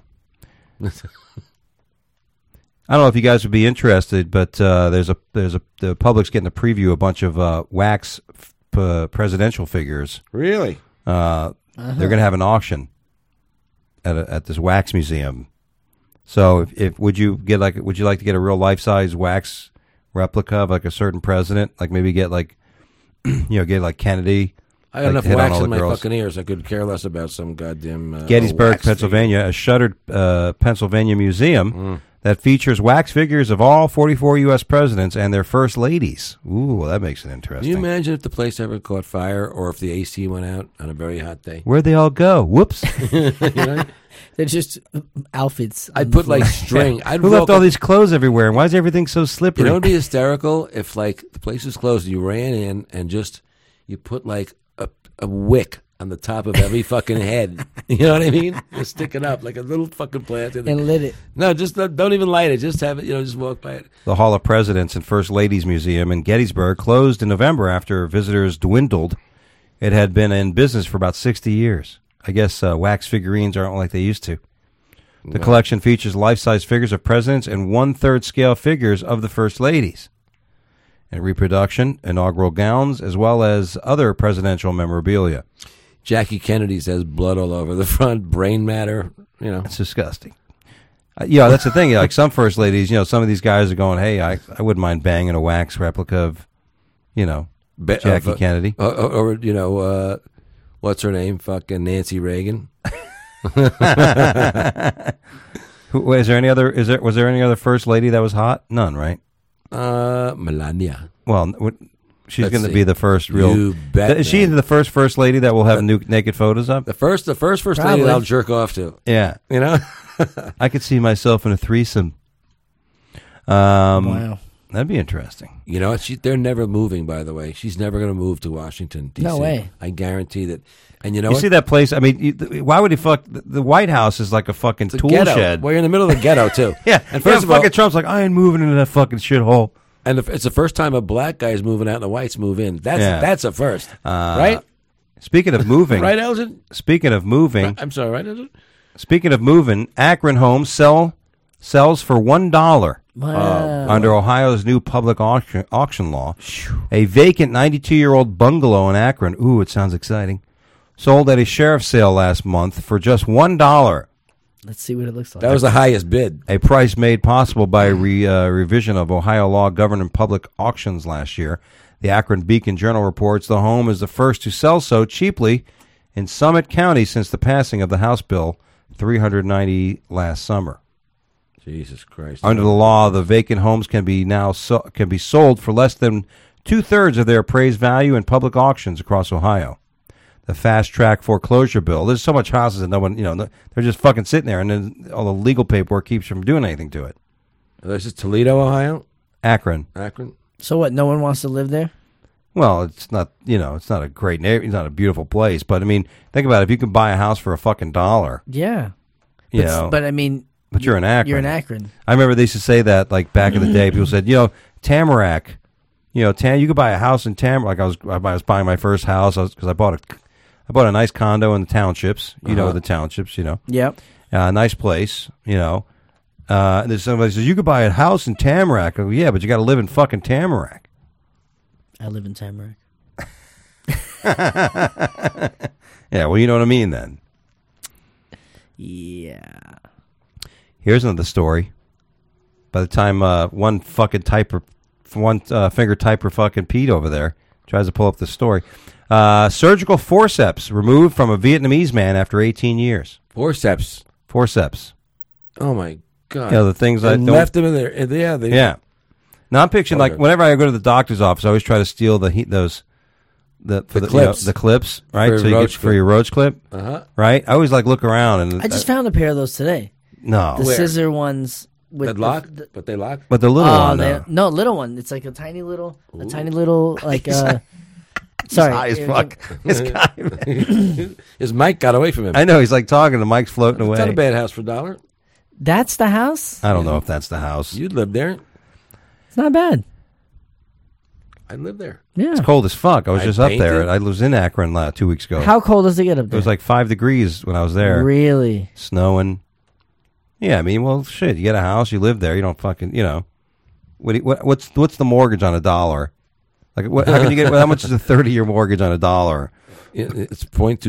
I don't know if you guys would be interested, but the public's getting a preview of a bunch of wax presidential figures. Really? They're going to have an auction at this wax museum. So, if would you like to get a real life size wax replica of like a certain president? Like maybe get like get like Kennedy. I got enough hit on wax all in the my girls. fucking ears. I could care less about some goddamn Gettysburg, wax Pennsylvania, a shuttered Pennsylvania museum that features wax figures of all 44 U.S. presidents and their first ladies. Ooh, well, that makes it interesting. Can you imagine if the place ever caught fire or if the AC went out on a very hot day? Where'd they all go? Whoops. You know? They're just outfits. on I'd the put like floor. string. I'd Who left all these clothes everywhere? And why is everything so slippery? You know, it'd be hysterical if like the place was closed, you ran in and just you put like a wick on the top of every fucking head. You know what I mean? Just stick it up like a little fucking plant. And lit it. No, just don't even light it. Just have it. Just walk by it. The Hall of Presidents and First Ladies Museum in Gettysburg closed in November after visitors dwindled. It had been in business for about 60 years. I guess wax figurines aren't like they used to. The collection features life-size figures of presidents and one-third scale figures of the First Ladies. And reproduction, inaugural gowns, as well as other presidential memorabilia. Jackie Kennedy says blood all over the front, brain matter. It's disgusting. That's the thing. Like some First Ladies, some of these guys are going, hey, I wouldn't mind banging a wax replica of, Jackie Kennedy. Or what's her name? Fucking Nancy Reagan. Was there any other First Lady that was hot? None, right? Melania. Well, she's Let's going to see. be the first real. You bet, Is she man. the first Lady that will have naked photos of? The first First Lady Probably. that I'll jerk off to. Yeah, I could see myself in a threesome. Wow. That'd be interesting. You know, they're never moving, by the way. She's never going to move to Washington, D.C. No way. I guarantee that. And you know You what? see that place? I mean, why would he fuck? The White House is like a fucking It's a tool ghetto. shed. Well, you're in the middle of the ghetto, too. Yeah, And first of fucking all, Trump's like, I ain't moving into that fucking shithole. and it's the first time a black guy is moving out and the whites move in. That's a first. Right? Speaking of moving, Right, Elgin? Speaking of moving, I'm sorry, right, Elgin? speaking of moving, Akron Homes sells for $1 Wow. under Ohio's new public auction law. A vacant 92-year-old bungalow in Akron. Ooh, it sounds exciting. Sold at a sheriff's sale last month for just $1. Let's see what it looks like. That was the highest bid. A price made possible by a revision of Ohio law governing public auctions last year. The Akron Beacon Journal reports the home is the first to sell so cheaply in Summit County since the passing of the House Bill 390 last summer. Jesus Christ. Under the law, the vacant homes can be sold for less than 2/3 of their appraised value in public auctions across Ohio. the fast track foreclosure bill. There's so much houses that no one, they're just fucking sitting there, and then all the legal paperwork keeps from doing anything to it. This is Toledo, Ohio? Akron. So what? No one wants to live there? Well, it's not, it's not a great neighborhood. It's not a beautiful place. But, I mean, think about it. If you can buy a house for a fucking $1, Yeah. But I mean, you're in Akron. You're in Akron. I remember they used to say that, like, back in the day. People said, Tamarack, you could buy a house in Tamarack. Like, I was buying my first house because I bought a nice condo in the townships. You know the townships, Yep. Nice place, And then somebody says, you could buy a house in Tamarack. I go, yeah, but you got to live in fucking Tamarack. I live in Tamarack. Yeah, well, you know what I mean then. Yeah. Here's another story. By the time one finger typer fucking Pete over there tries to pull up the story. Surgical forceps removed from a Vietnamese man after 18 years. Forceps. Oh, my God. The things I left them in there. Yeah. Now I'm picturing like whenever I go to the doctor's office, I always try to steal the clips. The clips, right? For your roach clip, right? I always look around and I just found a pair of those today. No, the scissor ones with that lock, but they lock. But the little one, no, little one. It's like a tiny little like. Sorry, high as fuck. This guy, his mic got away from him. I know he's like talking. The mic's floating away. It's not a bad house for $1. That's the house. I don't know if that's the house. You'd live there. It's not bad. I live there. Yeah. It's cold as fuck. I was just up there. I was in Akron 2 weeks ago. How cold does it get up there? It was like 5 degrees when I was there. Really? Snowing. Yeah, I mean, well, shit. You get a house, you live there. You don't fucking, what's the mortgage on $1? Like, how can you get? How much is a 30-year mortgage on $1? It's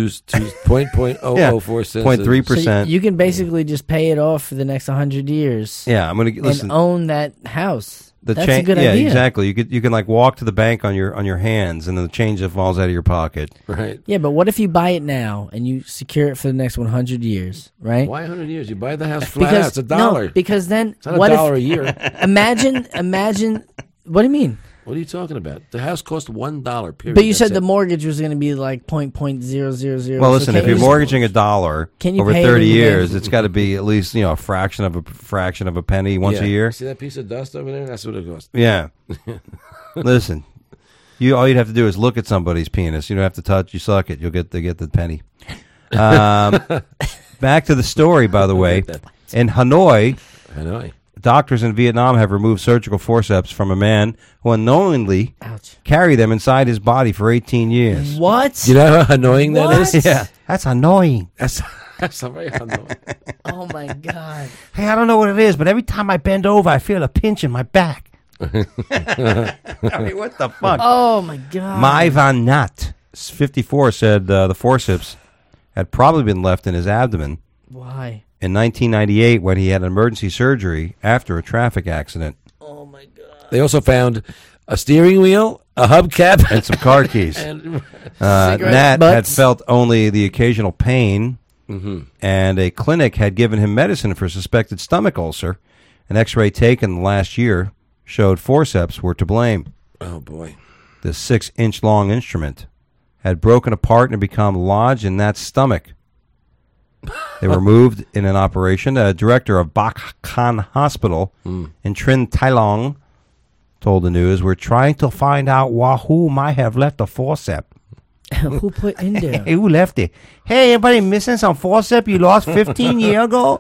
0.004 cents. 0.3%. So you can basically just pay it off for the next 100 years. Yeah, I'm gonna listen. And own that house. That's a good idea. Yeah, exactly. You can like walk to the bank on your hands, and then the change that falls out of your pocket. Right. Yeah, but what if you buy it now and you secure it for the next 100 years? Right. Why 100 years? You buy the house flat out. It's $1. No, because then it's not $1 a year. Imagine. What do you mean? What are you talking about? The house cost $1. Period. But you said the mortgage was going to be like 0.000. Well, listen, if you're mortgaging $1 over 30 years, it's got to be at least a fraction of a penny once a year. See that piece of dust over there? That's what it costs. Yeah. Listen, all you'd have to do is look at somebody's penis. You don't have to touch. You suck it. You'll get the penny. Back to the story, by the way. In Hanoi. Doctors in Vietnam have removed surgical forceps from a man who unknowingly carried them inside his body for 18 years. What? Do you know how annoying that is? Yeah, that's annoying. That's very annoying. Oh, my God. Hey, I don't know what it is, but every time I bend over, I feel a pinch in my back. I mean, what the fuck? Oh, my God. Mai Van Nat, 54, said the forceps had probably been left in his abdomen. Why? In 1998, when he had emergency surgery after a traffic accident. Oh, my God. They also found a steering wheel, a hubcap, and some car keys. Nat had felt only the occasional pain, and a clinic had given him medicine for suspected stomach ulcer. An X-ray taken last year showed forceps were to blame. Oh, boy. The 6-inch long instrument had broken apart and become lodged in Nat's stomach. They were moved in an operation. The director of Bach Khan Hospital in Trinh Tai Long told the news, "We're trying to find out who might have left the forceps." Who put in there? Who left it? Hey, anybody missing some forceps you lost 15 years ago?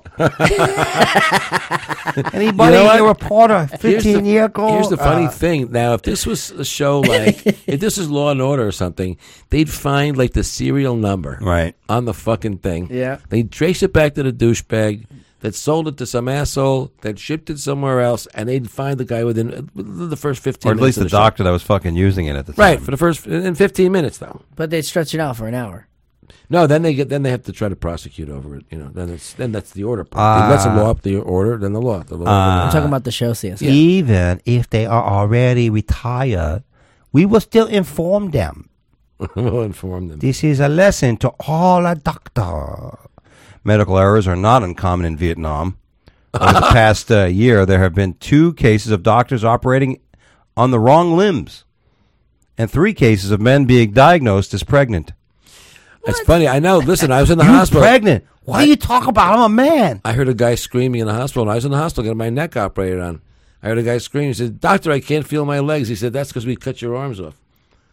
Anybody, a reporter 15 years ago? Here's the funny thing. Now, if this was a show if this was Law and Order or something, they'd find like the serial number on the fucking thing. Yeah. They'd trace it back to the douchebag that sold it to some asshole that shipped it somewhere else, and they'd find the guy within the first 15 minutes. Or at least the doctor that was fucking using it at the time. Right, for the first in 15 minutes though. But they'd stretch it out for an hour. No, then they have to try to prosecute over it. Then that's the order part. Let's law up the order, then the law. I'm talking about the show CSI. Yeah. Even if they are already retired, we will still inform them. We'll inform them. This is a lesson to all a doctor. Medical errors are not uncommon in Vietnam. Over the past year, there have been 2 cases of doctors operating on the wrong limbs and 3 cases of men being diagnosed as pregnant. It's funny. I know. Listen, I was in the You hospital. pregnant? What do you talk about? I'm a man. I heard a guy screaming in the hospital. And I was in the hospital getting my neck operated on. I heard a guy screaming. He said, "Doctor, I can't feel my legs." He said, "That's because we cut your arms off."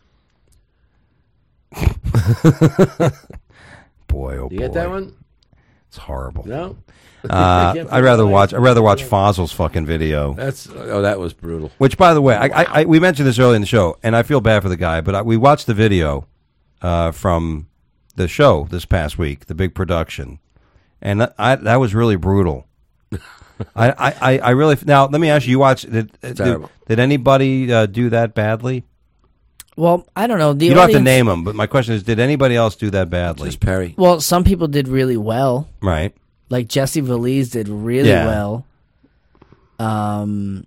Boy, oh boy. You get that one? It's horrible. No. I'd rather watch Fossil's fucking video. That was brutal. Which, by the way, I we mentioned this earlier in the show, and I feel bad for the guy, but we watched the video from the show this past week, the big production, and that was really brutal. I really now let me ask you: you watched? Did anybody do that badly? Well, I don't know. You don't have to name them, but my question is: did anybody else do that badly? Just Perry. Well, some people did really well. Right. Like Jesse Valise did really well. Some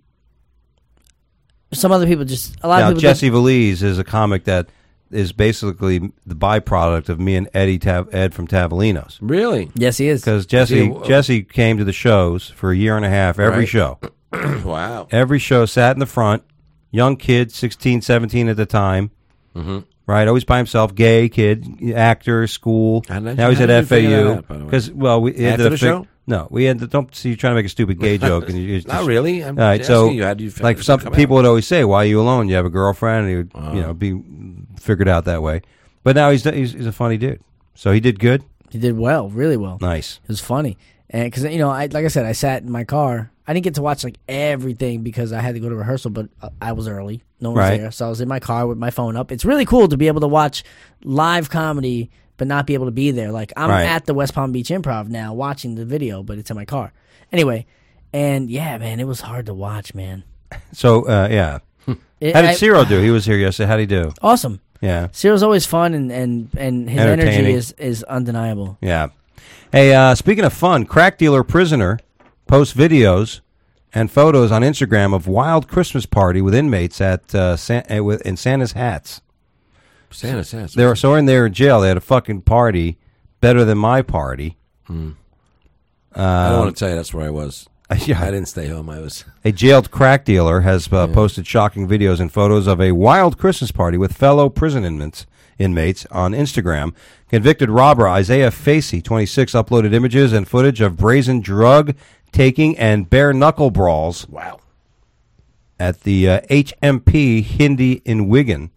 other people just a lot of people. Jesse Valise is a comic that is basically the byproduct of me and Ed from Tavolino's. Really? Yes, he is. Because Jesse came to the shows for a year and a half, every show. Wow. Every show, sat in the front, young kid, 16, 17 at the time. Mm-hmm. Right, always by himself, gay kid, actor, school. Now he's at FAU. Because we after the show. No, we had. Don't see you trying to make a stupid gay joke. And you just, not really. I'm all right, so like some people would always say, "Why are you alone? You have a girlfriend." And he would, be figured out that way. But now he's a funny dude. So he did good. He did well, really well. Nice. It was funny, and because like I said, I sat in my car. I didn't get to watch like everything because I had to go to rehearsal, but I was early. No one was there, so I was in my car with my phone up. It's really cool to be able to watch live comedy, but not be able to be there. Like I'm at the West Palm Beach Improv now, watching the video, but it's in my car. Anyway, and yeah, man, it was hard to watch, man. So yeah, how did Ciro do? He was here yesterday. How did he do? Awesome. Yeah, Ciro's always fun, and his energy is undeniable. Yeah. Hey, speaking of fun, crack dealer prisoner posts videos and photos on Instagram of wild Christmas party with inmates at in Santa's hats. Santa's hats. So in their jail, they had a fucking party better than my party. I don't want to tell you that's where I was. Yeah. I didn't stay home. I was. A jailed crack dealer has posted shocking videos and photos of a wild Christmas party with fellow prison inmates on Instagram. Convicted robber Isaiah Facey, 26, uploaded images and footage of brazen drug-taking and bare-knuckle brawls. Wow. At the HMP Hindi in Wigan.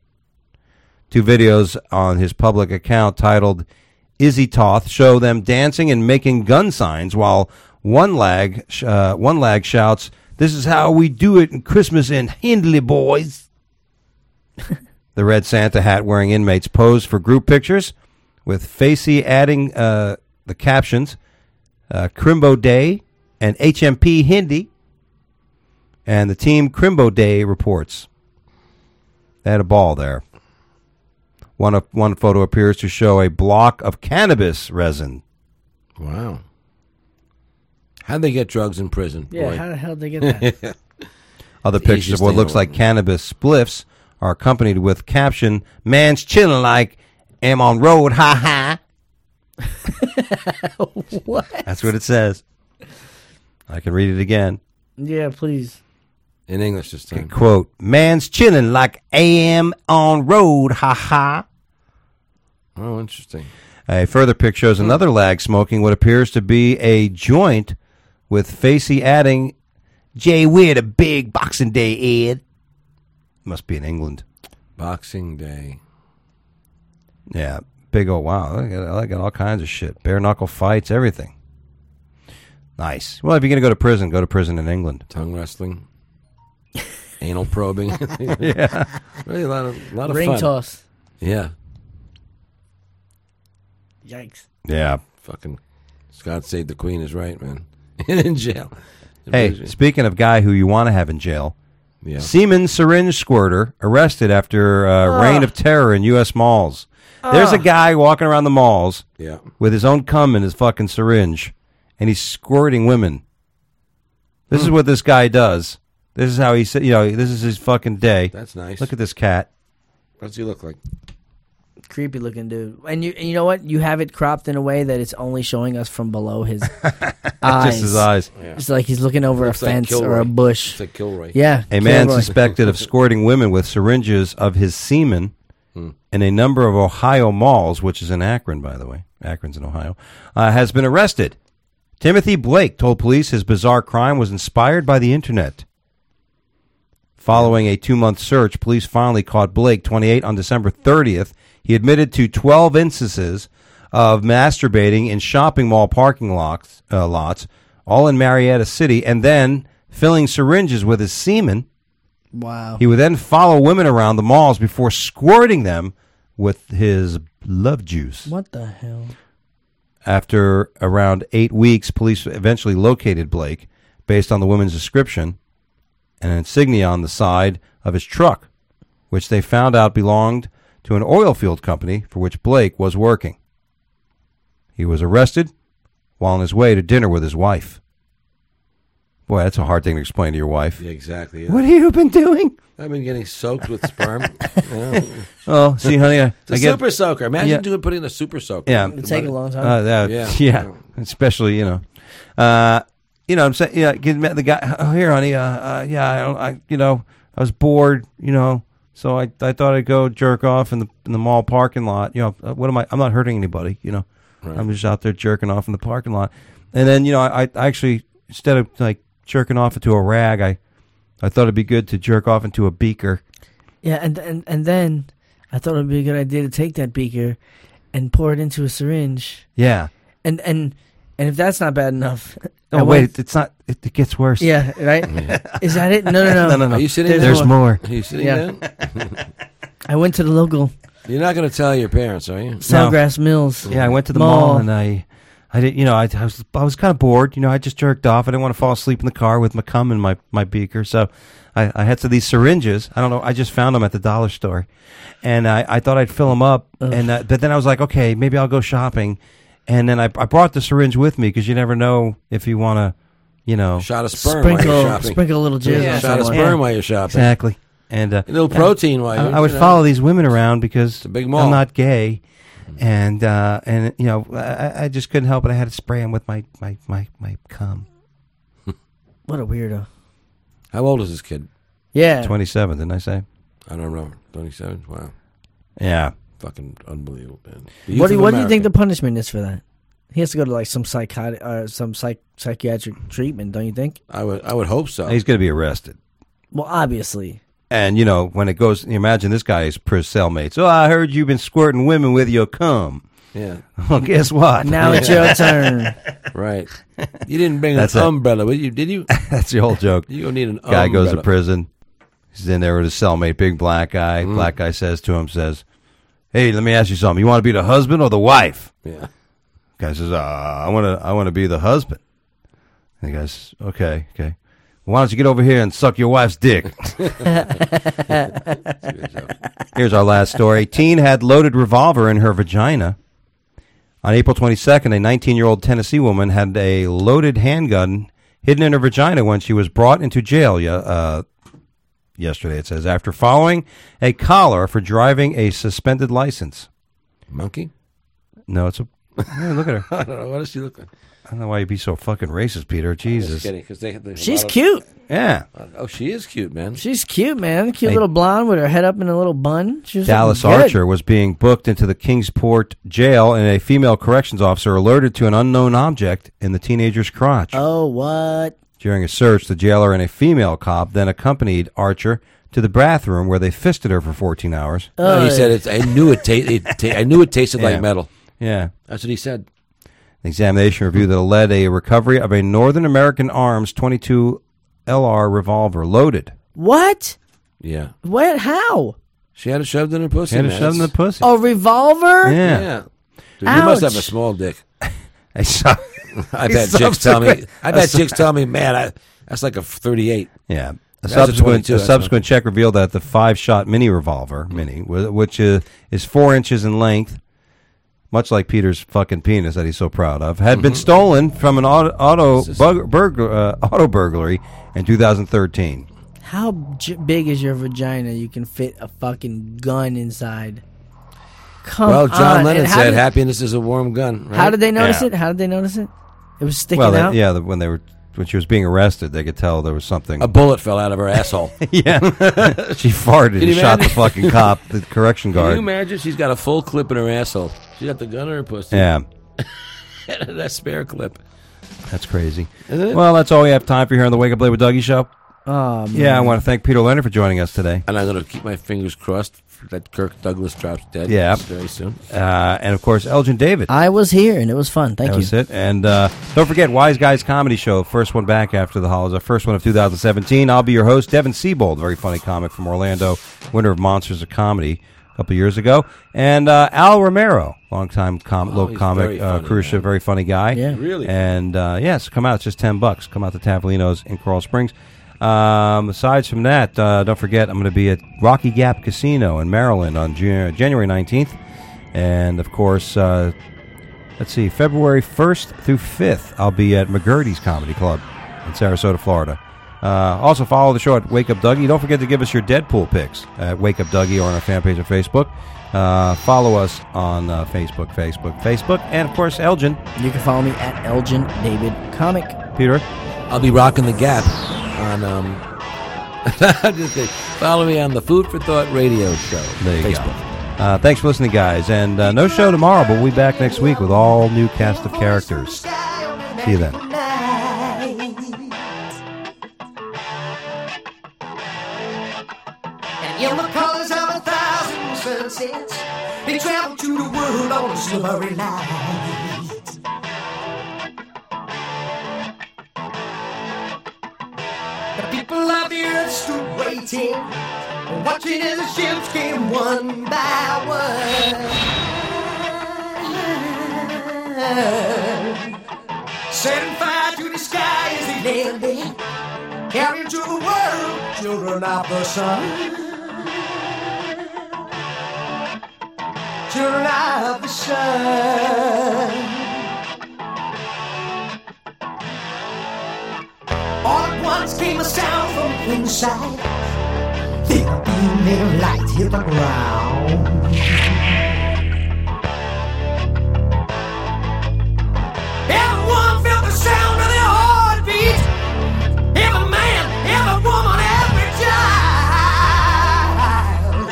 2 videos on his public account titled Izzy Toth show them dancing and making gun signs while one lag shouts, "This is how we do it in Christmas in Hindley, boys." The red Santa hat wearing inmates posed for group pictures, with Facey adding the captions, Crimbo Day and HMP Hindi. And the team Crimbo Day reports. They had a ball there. One photo appears to show a block of cannabis resin. Wow. How'd they get drugs in prison? Yeah, boy? how the hell did they get that? Other pictures of what looks like cannabis spliffs are accompanied with caption, "Man's chilling like am on road, ha ha." What? That's what it says. I can read it again. Yeah, please. In English this time. Quote, "Man's chilling like am on road, ha ha." Oh, interesting. A further pic shows another lag smoking what appears to be a joint, with Facey adding, "Jay, we're the big Boxing Day, Ed." Must be in England. Boxing Day. Yeah, big old wow. I got all kinds of shit. Bare knuckle fights, everything. Nice. Well, if you're going to go to prison in England. Tongue wrestling. Anal probing. Yeah. Really a lot of Ring fun. toss. Yeah. Yikes. Yeah. Fucking God Save the Queen is right, man. In jail. Hey, speaking of guy who you want to have in jail, yeah. Semen syringe squirter arrested after reign of terror in U.S. malls. There's a guy walking around the malls with his own cum in his fucking syringe, and he's squirting women. This is what this guy does. This is how he said, this is his fucking day. That's nice. Look at this cat. What's he look like? Creepy looking dude. And you know what? You have it cropped in a way that it's only showing us from below his eyes. Just his eyes. Yeah. It's like he's looking over Looks a like fence Kilroy. or a bush. It's like Kilroy. Yeah. A man Kilroy. suspected of squirting women with syringes of his semen in a number of Ohio malls, which is in Akron, by the way. Akron's in Ohio, has been arrested. Timothy Blake told police his bizarre crime was inspired by the internet. Following a 2-month search, police finally caught Blake, 28, on December 30th. He admitted to 12 instances of masturbating in shopping mall parking lots, all in Marietta City, and then filling syringes with his semen. Wow. He would then follow women around the malls before squirting them with his love juice. What the hell? After around 8 weeks, police eventually located Blake based on the woman's description and an insignia on the side of his truck, which they found out belonged to an oil field company for which Blake was working. He was arrested while on his way to dinner with his wife. Boy, that's a hard thing to explain to your wife. Yeah, exactly. Yeah. What have you been doing? I've been getting soaked with sperm. Oh, see, honey, I It's a get super soaker. Imagine Yeah. putting a super soaker. Yeah. It'd take a long time. yeah, especially I'm saying, the guy. Oh, here, honey. I was bored. So I thought I'd go jerk off in the mall parking lot. What am I? I'm not hurting anybody. Right. I'm just out there jerking off in the parking lot. And then I actually, instead of like jerking off into a rag, I thought it'd be good to jerk off into a beaker. Yeah, and then I thought it'd be a good idea to take that beaker and pour it into a syringe. Yeah. And if that's not bad enough, Oh wait, it's not. It gets worse. Yeah, right. Is that it? No. No. Are you sitting There's there? more. Are you sitting Yeah. there? I went to the local You're not going to tell your parents, are you? Sawgrass Mills. Yeah, I went to the mall and I did. I was kind of bored. I just jerked off. I didn't want to fall asleep in the car with my cum in my beaker, so I had some of these syringes. I don't know. I just found them at the dollar store, and I thought I'd fill them up. And but then I was like, okay, maybe I'll go shopping. And then I brought the syringe with me because you never know if you want to, Shot of sperm while you're shopping. Sprinkle a little jizz. Yeah, on Shot of someone. sperm while you're shopping. Exactly. And A little protein while you're I would follow these women around because a big mall. I'm not gay, and I just couldn't help it. I had to spray them with my cum. What a weirdo. How old is this kid? Yeah. 27, didn't I say? I don't know. 27? Wow. Yeah. Fucking unbelievable, man. What do you think the punishment is for that? He has to go to like some psychiatric treatment, don't you think? I would hope so. He's going to be arrested. Well, obviously. And, when it goes, imagine this guy is his cellmate. Oh, I heard you've been squirting women with your cum. Yeah. Well, guess what? Now it's your turn. Right. You didn't bring That's an it. umbrella with you, did you? That's the whole joke. You don't need an Guy umbrella. goes to prison. He's in there with his cellmate, big black guy. Black guy says to him, hey, let me ask you something. You want to be the husband or the wife? Yeah. Guy says, I want to be the husband. And the guy says, okay. Why don't you get over here and suck your wife's dick? Here's our last story. A teen had loaded revolver in her vagina. On April 22nd, a 19-year-old Tennessee woman had a loaded handgun hidden in her vagina when she was brought into jail yesterday, it says, after following a collar for driving a suspended license. Monkey? No, it's a... Hey, look at her. I don't know. What does she look like? I don't know why you'd be so fucking racist, Peter. Jesus. Just kidding, 'cause they have a She's lot of- cute. Yeah. Oh, she is cute, man. She's cute, man. Cute Hey. little blonde with her head up in a little bun. She's Dallas looking good. Archer was being booked into the Kingsport jail, and a female corrections officer alerted to an unknown object in the teenager's crotch. Oh, what? During a search, the jailer and a female cop then accompanied Archer to the bathroom where they fisted her for 14 hours. No, he said, I knew it tasted Yeah. like metal. Yeah. That's what he said. The examination reviewed that led a recovery of a Northern American Arms 22 LR revolver loaded. What? Yeah. What? How? She had it shoved in her pussy, Had it man. shoved in the pussy. A revolver? Yeah. Yeah. Dude, you must have a Ouch. small dick. I saw- I bet chicks tell me, man, that's like a 38. Yeah. A That's a subsequent, 22, a that's subsequent check revealed that the 5-shot mini revolver, which is 4 inches in length, much like Peter's fucking penis that he's so proud of, had been stolen from an auto burglary in 2013. How big is your vagina? You can fit a fucking gun inside. Come Well, John on. Lennon And how said, did- happiness is a warm gun. Right? How did they notice Yeah. it? How did they notice it? It was sticking Well, out. when they were when she was being arrested, they could tell there was something. A bullet fell out of her asshole. Yeah, she farted and you shot the imagine? fucking cop, the correction Can you guard. imagine? She's got a full clip in her asshole. She got the gun in her pussy. Yeah, That spare clip. that's crazy. Isn't it? Well, that's all we have time for here on the Wake Up Late with Dougie show. Oh, man. Yeah, I want to thank Peter Leonard for joining us today. And I'm going to keep my fingers crossed that Kirk Douglas drops dead. Yeah. Very soon. And of course, Elgin David. I was here, and it was fun. Thank That you. was it. And don't forget, Wise Guys Comedy Show, first one back after the holidays, our first one of 2017. I'll be your host, Devin Siebold, very funny comic from Orlando, winner of Monsters of Comedy a couple years ago. And Al Romero, longtime local he's comic, very funny, cruise ship, man. very funny guy. Yeah. Really? And yes, come out. It's just $10. Come out to Tavolino's in Coral Springs. Aside from that, don't forget, I'm going to be at Rocky Gap Casino in Maryland on January 19th. And, of course, let's see, February 1st through 5th, I'll be at McGurdy's Comedy Club in Sarasota, Florida. Also, follow the show at Wake Up Dougie. Don't forget to give us your Deadpool pics at Wake Up Dougie or on our fan page on Facebook. Follow us on Facebook. And, of course, Elgin. You can follow me at Elgin David Comic. Peter. I'll be rocking the Gap on. Just kidding. Follow me on the Food for Thought radio show. There you Facebook. go. Thanks for listening, guys. And no show tomorrow, but we'll be back next week with all new cast of characters. See you then. In the colors of 1,000 sunsets, they travel to the world on a silvery light. The people of the earth stood waiting, watching as the ships came one by one. Setting fire to the sky as they landed, carrying to the world children of the sun. Children of the sun. All at once came a sound from inside. Then a beam of light hit the ground. Everyone felt the sound of their heartbeat. Every man, every woman, every child.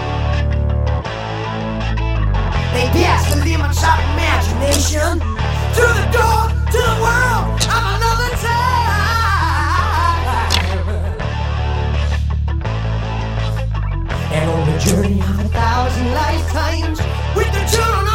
They passed the limits of imagination to the door to the world of another time. And on the journey of 1,000 lifetimes with the children